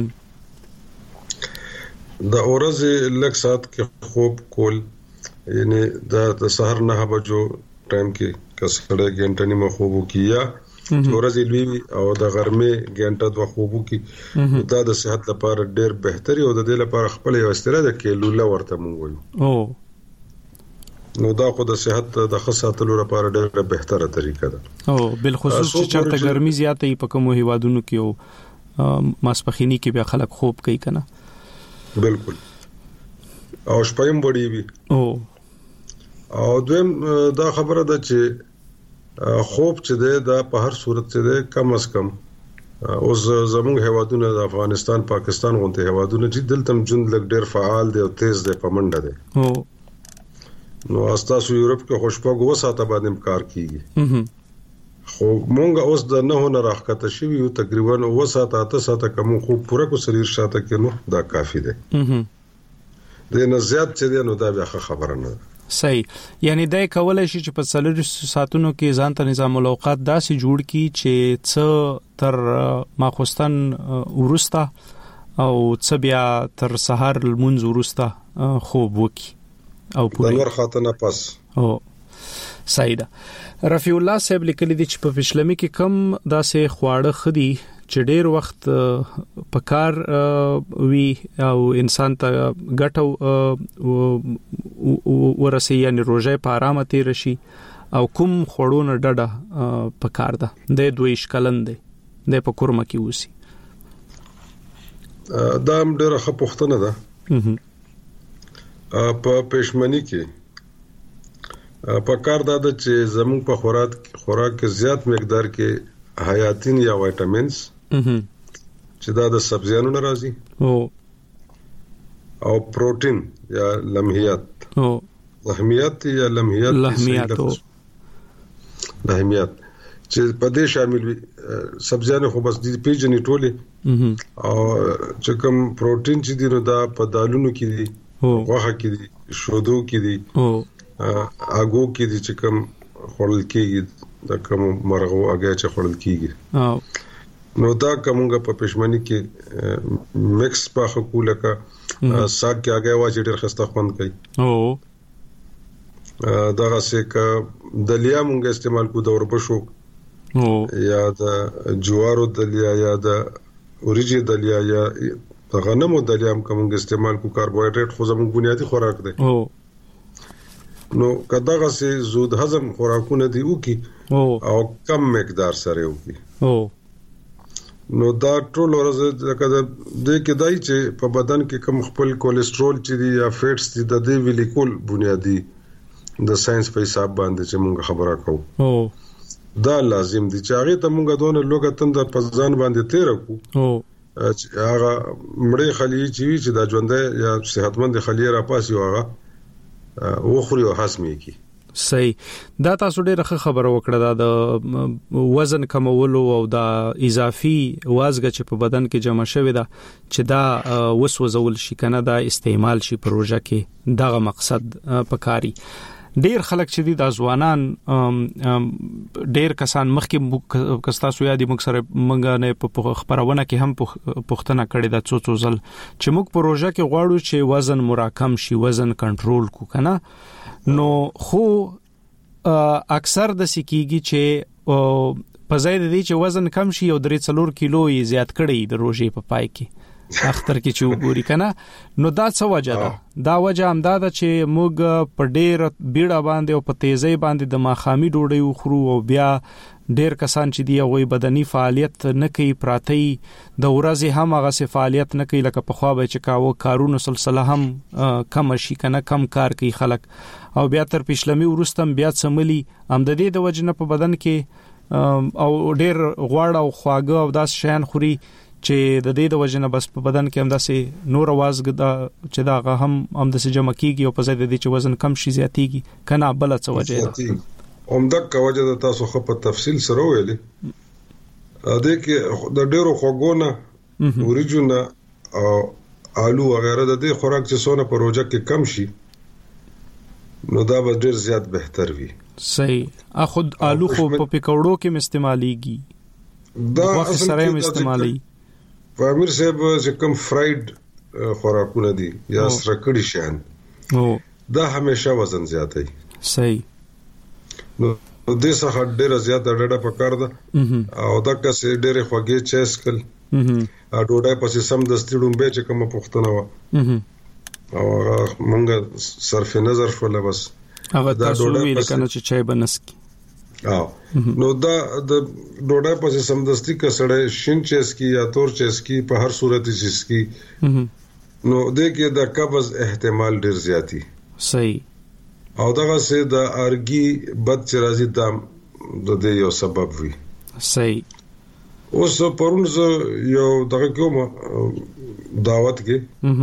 د اورزه لږ سات کې خوب کول یعنی د سحر 9 بجو ټایم کې کسړه غنټه نیمه خوب کیا اورزه لوي او د غرمه غنټه د خوب کی دا د صحت لپاره ډېر بهتري او د دې لپاره خپل یو استراده کې لوله ورته مونږ وایو. نو دا خو د صحت د خاصاتلو لپاره ډېره بهتره طریقه ده.
بالخصوص چې چرته ګرمي زیاته په کومو هیوادونو کې او ماسپخینی کې بیا خلک خوب کوي کنه.
بالکل او شپایم وړي وي او دویم دا خبره ده چې خوب چې ده په هر صورت چې ده کم از کم اوس زموږ هیوادونه د افغانستان پاکستان غونډه هیوادونه چې دلته جون لګ ډېر فعال دي او تیز دي په منډه دي نو استاسو یورپ کې خوشپاګو وساته باندې کار کیږي خو مونږ اوس د نه هنر راخته شوی یو تقریبا وساته اته ساته کوم خو پوره کو سریر شاته کینو دا کافی دی د نه زیات چې دی نو دا بیا خبره نه
صحیح. یعنی دا کولای شي چې په سلری ساتونو کې ځان ته نظام الاوقات داسې جوړ کی چې څه تر ماخوستن ورسته او څه بیا تر سحر المنځ وروسته خوب وکي او
پوره نور خاطر نه پس
او صحیح رفیع الله صاحب لیکلی دی چې په پښلمی کې کم داسې خواړه خدي چې ډیر وخت په کار وی او انسان ته ګټو ورسي یعنی روزه په آرام تیر شي او کوم خورونه ډډه په کار ده د دوی شکلن دی د په کورم کې وسی
دا ډیره ښه پوښتنه ده په پښمنی کې په کار دا ده چې زموږ په خوراک کې زیات مقدار کې حیاتین یا وټامینز چې دا د سبزیانو نه راځي او پروتین یا لحمیات یا لحمیات چې په دې شامل وي سبزیانو خو بس د پیجنې ټوله او چې کوم پروتین چې دی نو دا په دالونو کې دي غوښه کې دي شودو کې دي اګو کې دي چې کوم خورل کېږي د کوم مرغو اګه چې خورل کېږي نو دا کومه په پښمنی کې مکس په خکوله کا ساګ کې اګه وا چې ډېر خسته خوند کوي دا څه کا دلیا مونږ استعمال کو د وربشو یا د جوارو دلیا یا د اوریجی دلیا یا غنمو دلیا کوم استعمال کو کاربوهایډریټ خو زموږ بنیادی خوراک دی نو کداغه سي زود هضم خوراکونه دي او کی او کم مقدار سره او کی نو دا ټول ورځ د کې دای چې په بدن کې کم خپل کولیسټرول چې دی یا فیټس دي د دې ویلیکول بنیادی د ساينس په حساب باندې چې موږ خبره کوو دا لازم دي چې هغه ته موږ دونه لوګه تند په ځان باندې تیر کو هغه مړې خلی چې دا ژوندې یا صحتمند خلی را پاسي هغه وخوري او هضمي کی
صحیح دا تاسو ډیره خبره وکړه دا د وزن کمولو او دا اضافي وازګه چې په بدن کې جمع شوی دا چې دا وسوځول شي کنه دا استعمال شي پروژه کې دغه مقصد پکاري ډیر خلک چې د ځوانان ډیر کسان مخکې کستاسو یادي موږ سره موږ نه په خبرونه کې هم پوښتنه کړې ده څو ځل چې موږ پروژه کې غواړو چې وزن مراکم شي وزن کنټرول کو کنه نو خو اکثر د سکیږي چې په ځای د دې چې وزن کم شي او 3 کیلو یې زیات کړي د روزي په پای کې اختر کې چې وګوري کنه نو دا څه وجه ده دا وجه هم دا ده چې موږ په ډېر بیړه باندې او په تیزی باندې د ماخامي ډوډۍ وخورو او بیا ډېر کسان چې دی غوي بدني فعالیت نه کوي پراتی د ورځې هم هغه فعالیت نه کوي لکه په خوا به چې کاوه کارونو سلسله هم کم شي کنه کم کار کوي خلک او بیا تر پښلمي ورستم بیا سملي هم د دې د وجنه په بدن کې او ډېر غواړه او خواږه او داس شیان خوري چې د دې د وجنه بس په بدن کې هم داسې نور وازګه چې دا هم د جمع کیږي او په ځای د دې چې وزن کم شي زیاتیږي کنه بل څه وجه ده
اومدک وجه د تاسو خو په تفصیل سره ویلي د کې د ډیرو خوګونه اوریجنه او آلو وغیرہ د دې خوراک چې سونه پروژه کې کم شي نو دا به ډیر زیات بهتر وي
صحیح اخد آلو خو په پکوړو کې استعماليږي
دا اصل کې استعمالي امیر صاحب چې کوم فرایډ خوراکونه دي یا سره کړي شان دا همیشه وزن زیاتوي
صحیح
نو د څه ډېر زیات ډډه پکار ده او دا کسې ډېر خوږې چسکل ډوډۍ پسې سم دستړم به چې کوم پښتنه و او مونږ صرف نظر شول بس
هغه تاسو ویل کنه چې چای بنسکی
نو دا د ډوډۍ پسې سم دستی کسړې شین چسکی یا تور چسکی په هر صورت چسکی نو دې کې د قبض احتمال ډېر زیاتی
صحیح
او دغه سه د ارګي بد چرازي دام د دې یو سبب وي
صحیح
اوس پرونز یو دغه کوم دعوت کې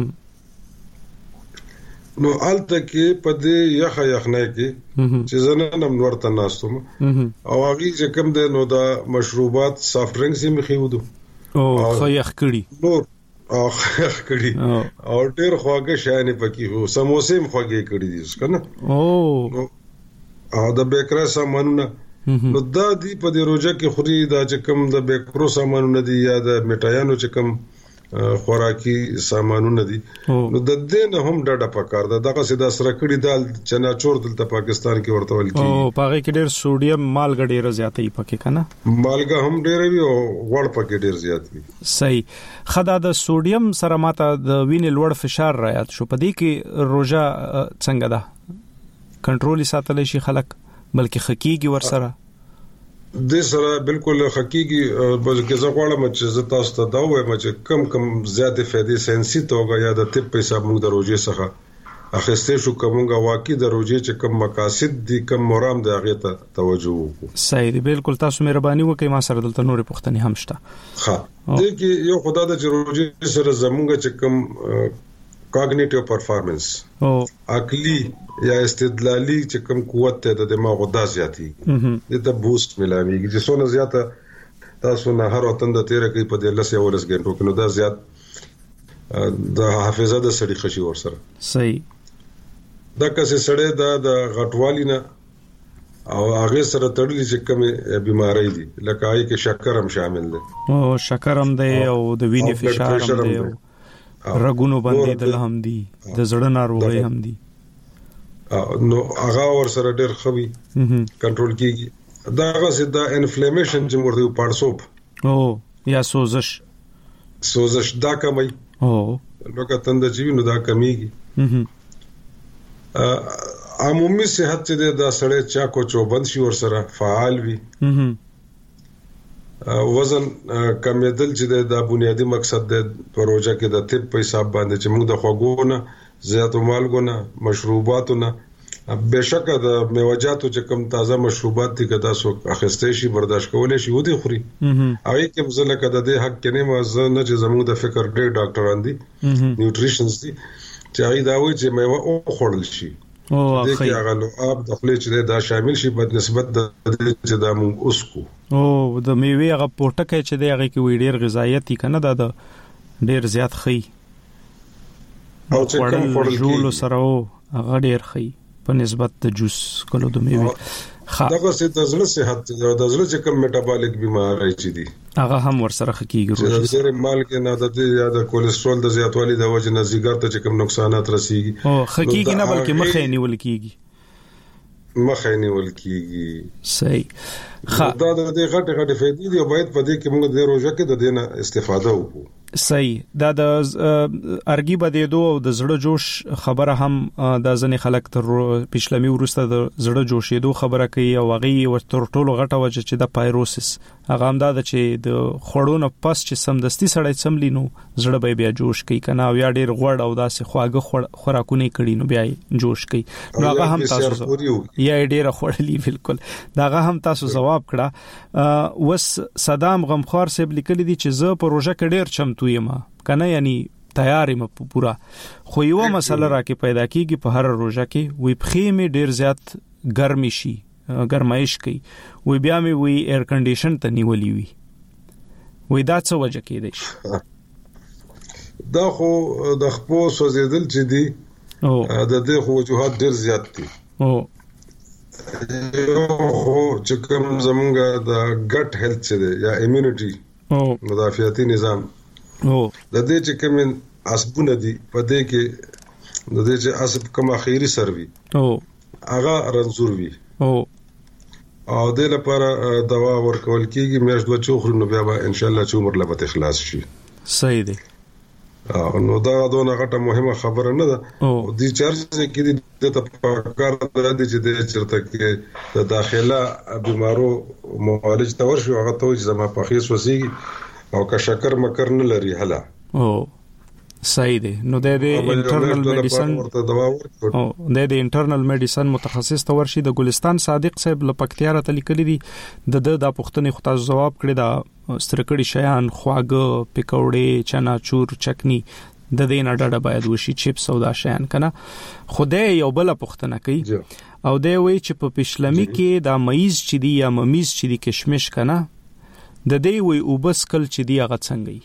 نو آلته کې په دې یخنه کې چې زنه نم ورته ناستم او هغه چې کوم د نو دا مشروبات سافټ ډرینکس یې مخېودو
او خو یخ کړي
نور او خیخ کړي او ډېر خواږه شایانه پکې هو سموسې هم خواږه کړي دي کنه او د بیکرا سامانونه نو دا دی په دې روزه کې خوري دا چې کوم د بیکرو سامانونه دي یا د میټایانو چې کوم خوراکي سامانونه دي نو د دې نه هم ډډه پکار ده دغه سیده سره کړي دال چناچور دلته پاکستان کې ورته ول کی
او پاره کې ډېر سوډیم مالګه ډېر زیاتې پکې کنه
مالګه هم ډېر وي او غوړ پکې ډېر زیات وي
صحیح خدا د سوډیم سره ماته د وینې لوړ فشار راځي شو پدې کې روزه څنګه ده کنټرول ساتل شي خلک بلکې حقيقي ور سره
د سره بالکل حقيقي بلکې زه غواړم چې زه تاسو ته دا وایم چې کم زیاتې فائدې ساينسي توګه یا د طب په حساب موږ د روزي څخه اخیستې شو کومه واقعي د روزي چې کم مقاصد دي کم مرام د هغه ته توجه وکړو
صحیح دی بالکل تاسو مهرباني وکړئ ما سره دلته نورې پوښتنې هم شته
ها د کې یو خدای د روزي سره زموږ چې کم کاګنیټیو پرفارمنس او عقلی یا استدلالي چې کوم قوت ته د دماغ د زیاتی د ته بوست ملاميږي چې څونه زیاته تاسو نه هر وطن د تیر کې په 10 غنټو کې نو دا زیات د حافظه د سړي خشي ور سره
صحیح
دا کسه سړی د غټوالی نه او هغه سره تړلې چې کومه بيمارۍ دي لکه آی کې شکر هم شامل دي
او شکر هم دی او د وینې فشار هم دی رګونو باندې د هم دي د زړه ناروغي هم دي
نو هغه ور سره ډېر خوي کنټرول کیږي دا هغه د انفلیمیشن چې ورته پړسوب
او یا سوزش
دا کوي
او
لکه تند چې نو دا کمیږي عمومي صحت چې دا سړی چا کو چوبند شي ور سره فعال وي وزن کمیدل چې دا بنیادی مقصد د پروژه کې د طب په حساب باندې چې موږ د خوګونه زیاتو مالګونه مشروباتونه بهشکه د میوجاتو چې کم تازه مشروبات دي کدا سو اخستې شي برداشت کولای شي ودي خوري هغه کوم ځله کده د حق کې نه مزه نه چې زموږ د فکر ډېر ډاکټران دي نیوټریشنز دي چې هغه دا وایي چې میوه او خورل شي
او
اخی هغه نو اب د خپل چې دا شامل شي په نسبت د چې دا مونږ اوس کو
او د میوه هغه پورټکه چې دی هغه کې وی ډېر غذایت کنه دا ډېر زیات خي
او چې کوم
جوړ سره هغه ډېر خي په نسبت د جوس کولو د میوه
دغه څه د زړه صحت او د زړه چې کوم میټابولیک بیماری چې دي
هغه هم ور سره خکېږي
د زړه مال کې نه د یا د کولیسټرول د زیاتوالي د وجه نه زیګر ته چې کوم نقصانات رسیږي
او خکېږي نه بلکې مخې نیول کیږي صحیح
دا د غټه فائدې دی او باید په دې کې موږ د روزه کې د دینه استفاده وکړو
صحیح دا د ارګي بده دو او د زړه جوش خبره هم د ځنې خلک تر پښلمي ورسته د زړه جوشېدو خبره کوي او هغه ورته ټولو غټه وجه چې د پایروسس هغه هم دا چې د خړونو پس چې سمدستي سړی سملی نو زړه به بیا جوش کوي کنه او یا ډیر غوړ او داسې خواږه خوراکونه کړي نو بیا جوش کوي نو هغه هم تاسو یا ډیر خړلې بالکل داغه هم تاسو جواب کړه وس صدام غمخوار صاحب لیکلي دي چې زه پروژه کې ډیر چمتو یم کنه یعنی تیار یم پورا خو یو مسله راکې پیدا کیږي په هر روزه کې وی پخې می ډیر زیات ګرمي شي ګرمایش کوي وی بیا می وی ایر کنډیشن ته نیولې وی وی دا څه وجه کېدای شي
دا خو د خپل سوزیدل چې دی
او
د دې خو وجوهات ډیر زیات دي
او
خو چې کوم زمونږ د ګټ هیلث چې دی یا ایمونټي
او
مدافعتي نظام
او
د دې چې کوم اسبونه دي په دې کې د دې چې اسب کوم اخیری سروي
او
هغه رنزور وي
او
د لپاره دوا ورکول کیږي مېش دوه چوخرو نو بیا ان شاء الله چې عمر لا به اخلاص شي
صحیح دی
نو دا دونه غټه مهمه خبره نه ده او دې چارجز کې د تفکر د دې چې د چرته کې د داخله بیمارو معالج تور شو هغه ته چې زما په خیس وسیږي او که شکر مکر نه لري هلا
او صحیح دی نو د انټرنل میډیسن او د انټرنل میډیسن متخصص تور شي د ګلستان صادق صاحب لپکتیاره تلیکلي دي د پښتنې خو تاسو جواب کړی دا سترکړی شیان خواږه پکوړې چناچور چکنی د دې نه ډډه باید وشي چپس او دا شیان کنه خدای یو بل پښتنه کوي او دی وی چې په پښلمی کې دا مېز چې دی یا ممیز چې دی کشمش کنه د دې وی وبسکل چې دی هغه څنګه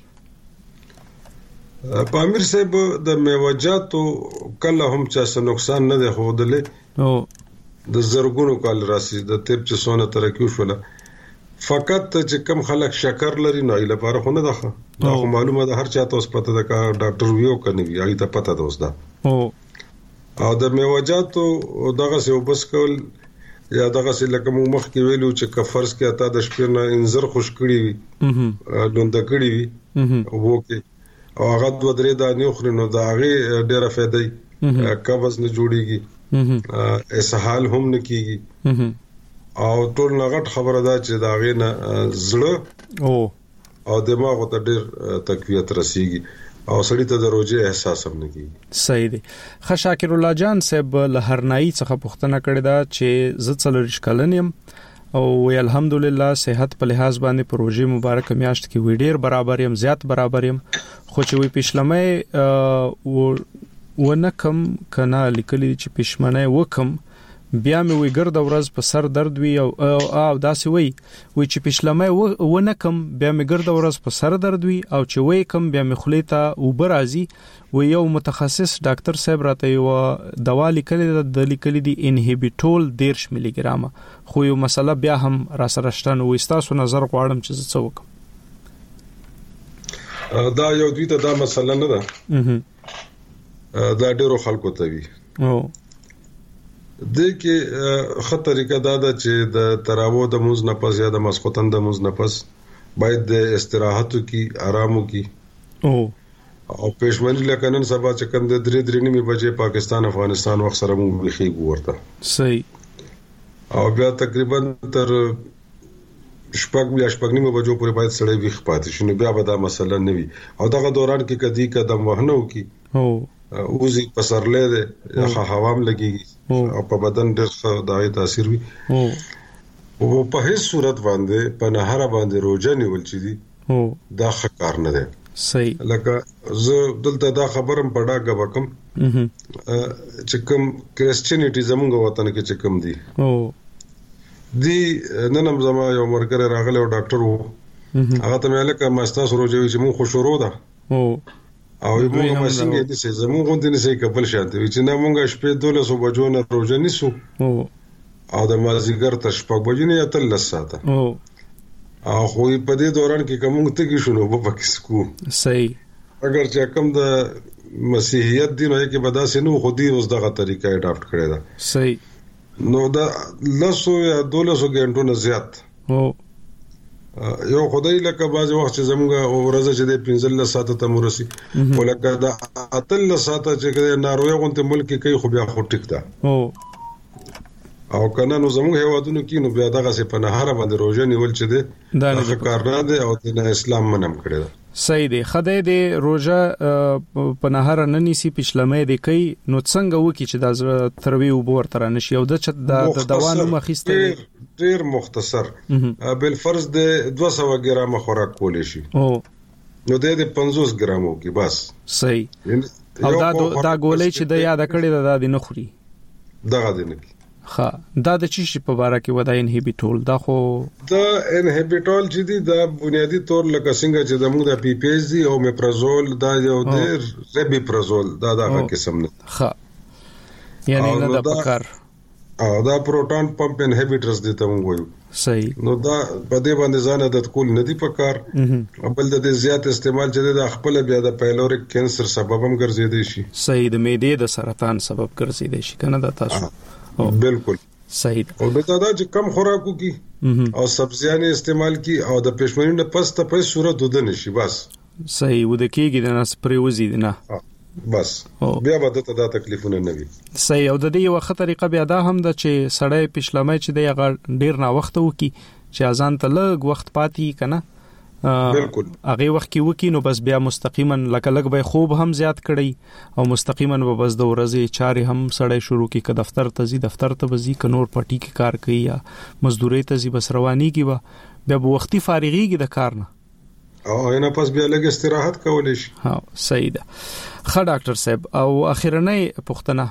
پامیر صاحب د میوجاتو کله هم چا څه نقصان نه دی خودلې
او
د زرګونو کال راسي د طب چې سونه ترقی وشوله فقط چې کم خلک شکر لري نه لپاره خو نه ده دا خو معلومه ده هر چاته اوس پته ده کا ډاکټر ویو کني وی هغه ته پته ده اوس ده او د میوجاتو دغه څه وبس کول یا دغه څه لکه موږ مخکې ویلو چې کفرس کې اته د شپې نه انځر خوش کړی وي لوند کړی وي وکي او هغه دوه درې دانې خوري نو دا هغه ډیره فائدې قبض نه جوړيږي اسهال هم نه کیږي او ټول نغټ خبره ده چې دا غي نه زړه او دماغ ته ډېر تقویت رسیږي او سړی ته د روزه احساس هم نه کیږي.
صحیح دی. خشاکر الله جان صاحب لهرنای څخه پوښتنه کړې ده چې زه څلورش کلنیم او الحمدلله صحت په لحاظ باندې پروژه مبارک میاشت کې ویډیر برابر يم زیات برابر يم خو چې وی پښلمه ونکم کنا لیکلي چې پښمنه وکم بیا مې وی ګرد ورځ په سر درد وی او داسې وی چې پښلمه ونکم بیا مې ګرد ورځ په سر درد وی او چې وی کم بیا مې خلیته وبرازي و یو متخصص ډاکټر صاحب راته یو دوا لیکلي دی انهبیټول 10 ملي ګرام خو یو مسله بیا هم را سره شته نو تاسو نظر غواړم چې څه وکم.
دا یو دوی ته دا مسله نه ده دا ډیرو خلکو ته وی د کې خطرېکه دا ده چې د تراوو د موز نه پس یا د مسخوتن د موز نه پس باید د استراحتو کی آرامو کی او پېشمنی لکنن سبا چې کم د 3:30 بجې پاکستان افغانستان وخت سره مو بخي ورته
صحیح
او بیا تقریبا تر شپږ نیمه بجو پورې باید سړی ویښ پاتې شي نو بیا به دا مسله نه وي او دغه دوران کې کدي قدم وهنه وکي اوزي پسرلې ده یا هوام لګيږي او په بدن ډېر ښه دای تاثیر وي او په هیڅ صورت باندې په نهره باندې روزه نیول چي دي دا ښه کار نه ده.
صحیح.
لکه زه دلته دا خبرم پډاګه وکم چې کوم کرسچینټي زموږ وطن کې چې کوم دي دی ننم زما یو مرګره راغله او ډاکټر وو هغه ته مې لکه ماستاس روزه وي چې مون خوشورو ده او موږ ما څنګه دې سي زموږ غونډې نه سي کپل شانته چې نه مونږ شپې 12 بجو نه روزه نیسو او د مازیګر ته شپږ بجې نه اتل ساته او خو په دې دوران کې کوم ته کې شنو په پاکستان
صحیح
اگر چې کوم د مسیحیت دین هغه کې بداسې نو خو دې اوس دغه طریقې اډاپټ کړی دا
صحیح
نو دا لاسو یا 12 غنټو نه زیات یو خدای لکه بعض وخت چې زموږ ورځ چې د 15 ساعته ته مرسي ولکه دا اتل ساعته چې ناروې غونته ملک کې خو بیا خو ټیک ده او کنه نو زموږ هیوادونو کې نو بیا دغه څه په نهاره باندې روزه نیول چې ده دا کار نه ده او د اسلام منم کړی ده.
صحیح دی. خدای دې روزه په نهاره نه نیسی پښلمې دی کوي نو څنګه وکی چې دا تروي وبور تر نشي او د دوانو مخېسته
ډیر مختصر بل فرض د 200 ګرام خوراک کولې شي نو د 50 ګرامو کې بس.
صحیح. او دا ګولې چې د یاد کړی دا د نخوري
دغه دي نه
ها دا د چی شي په باره کې ودا انهبیټول دا خو
دا انهبیټول چې دی دا بنیادی طور لکه څنګه چې زموږ د پی پی ایس دی او میپرازول دا یو د ریبیپرازول دا دغه قسم نه
ها یعنی نه د پکار
او دا پروټون پمپ انهبیټرز دي ته وایو.
صحیح.
نو دا په دې باندې ځان عادت کول نه دی پکار بل د زیات استعمال چې د خپل بیا د پایلوریک کینسر سبب هم ګرځیدي شي.
صحیح. د معدې د سرطان سبب ګرځیدي شي کنه دا تاسو
بالکل
صحیح.
او دا چې کم خوراکو کی او سبزیانه استعمال کی او د پښمنۍ نه پس ته په صورت ود نه شي بس.
صحیح. ود کېږي د ناس پرې وزي نه
بس بیا به دا تکلیفونه نه وي.
صحیح. او د دې یو ښه طریقه بیا دا هم ده چې سړی پښلمې چې د ډیر نه وخت وکي چې اذان ته لږ وخت پاتې کنه
بالکل
هغه وخت کې وکی نو بس بیا مستقیما لکه به خوب هم زیات کړي او مستقیما به بس د ورځې چارې هم سړی شروع کی ک دفتر ته بزی ک نور پټی کې کار کوي یا مزدوري ته زی بس رواني کی بیا به وختي فارغيږي د کار نه
او نه پس بیا لږ استراحت کولای شي.
ها صحیح ده. ښه ډاکټر صاحب او اخیرنۍ پوښتنه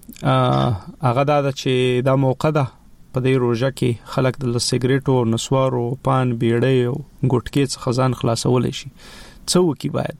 هغه دا چې دا موقع ده په دې روزه کې خلک د سیګریټو نسوارو پان بیړۍ او ګټکې څخه ځان خلاصول شي څه وکي باید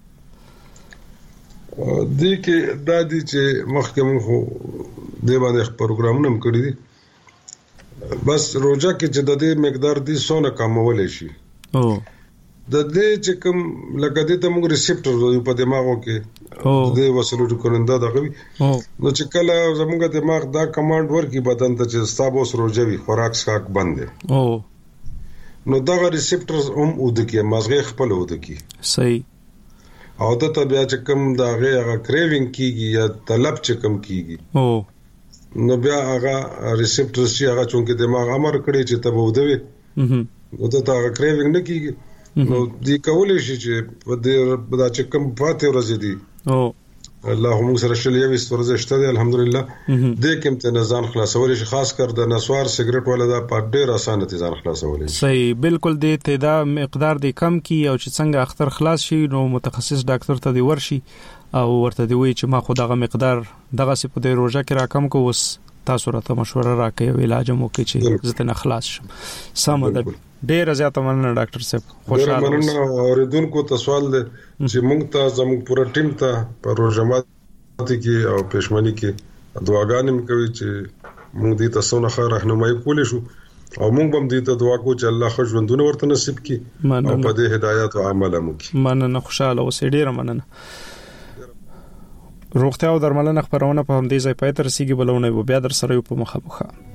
دې کې دا دي چې مخکې موږ دې باندې پروګرامونه هم کړی دي بس روزه کې چې د دې مقدار دي سونه کمول شي د دې چې کوم لکه دې ته موږ ریسپټر په دماغو کې د وسلو کننده دغه نو چې کله زموږ دماغ دا کمانډ ورکي بدن ته چې ستاسو سروجه وي خوراک سکاک بند دي نو دغه ریسپټرز هم ودکی مازغه خپل ودکی صحیح او د ته بیا چې کوم دغه کریوینګ کیږي یا طلب چې کوم کیږي نو بیا هغه ریسپټرز چې هغه چونکه دماغ امر کړی چې ته ودوي نو ته هغه کریوینګ نه کیږي نو دی کولې شي چې په دې دا چې کوم پاتې ورځې دي اللهم سره شلې وي ستورزه شته دي الحمدلله دې کوم ته نزان خلاصول شي خاص کر د نسوار سیګریټ ولا دا په ډېر اسانه دي ځان خلاصول شي
صحیح بالکل دې ته دا مقدار دی کم کی او چې څنګه اختر خلاص شي نو متخصص ډاکټر ته دی ورشي او ورته دی وی چې ما خو دغه مقدار دغه سی په دې روزه کې راکم کو وس تاسو راته مشوره راکړئ او علاج مو کې چې زته نه خلاص شم سمه ده ډیر زیاته مننه ډاکټر صاحب خوشاله
مننه اوریدونکو ته سوال دی چې موږ ته زموږ پوره ټیم ته په روزمات کې او پښمنۍ کې دعاګانې کوي چې موږ دې تاسو نه خیر راهنمایي کولې شو او موږ هم دې ته دعا کوو چې الله خو ژوندونه ورته نصیب کړي او په دې هدایت او عمل مو کړي
مننه خوشاله اوسې ډیر مننه روغتیا او درملنه خبرونه په همدې ځای پاتې رسیدي بلونه بیا در سره په مخه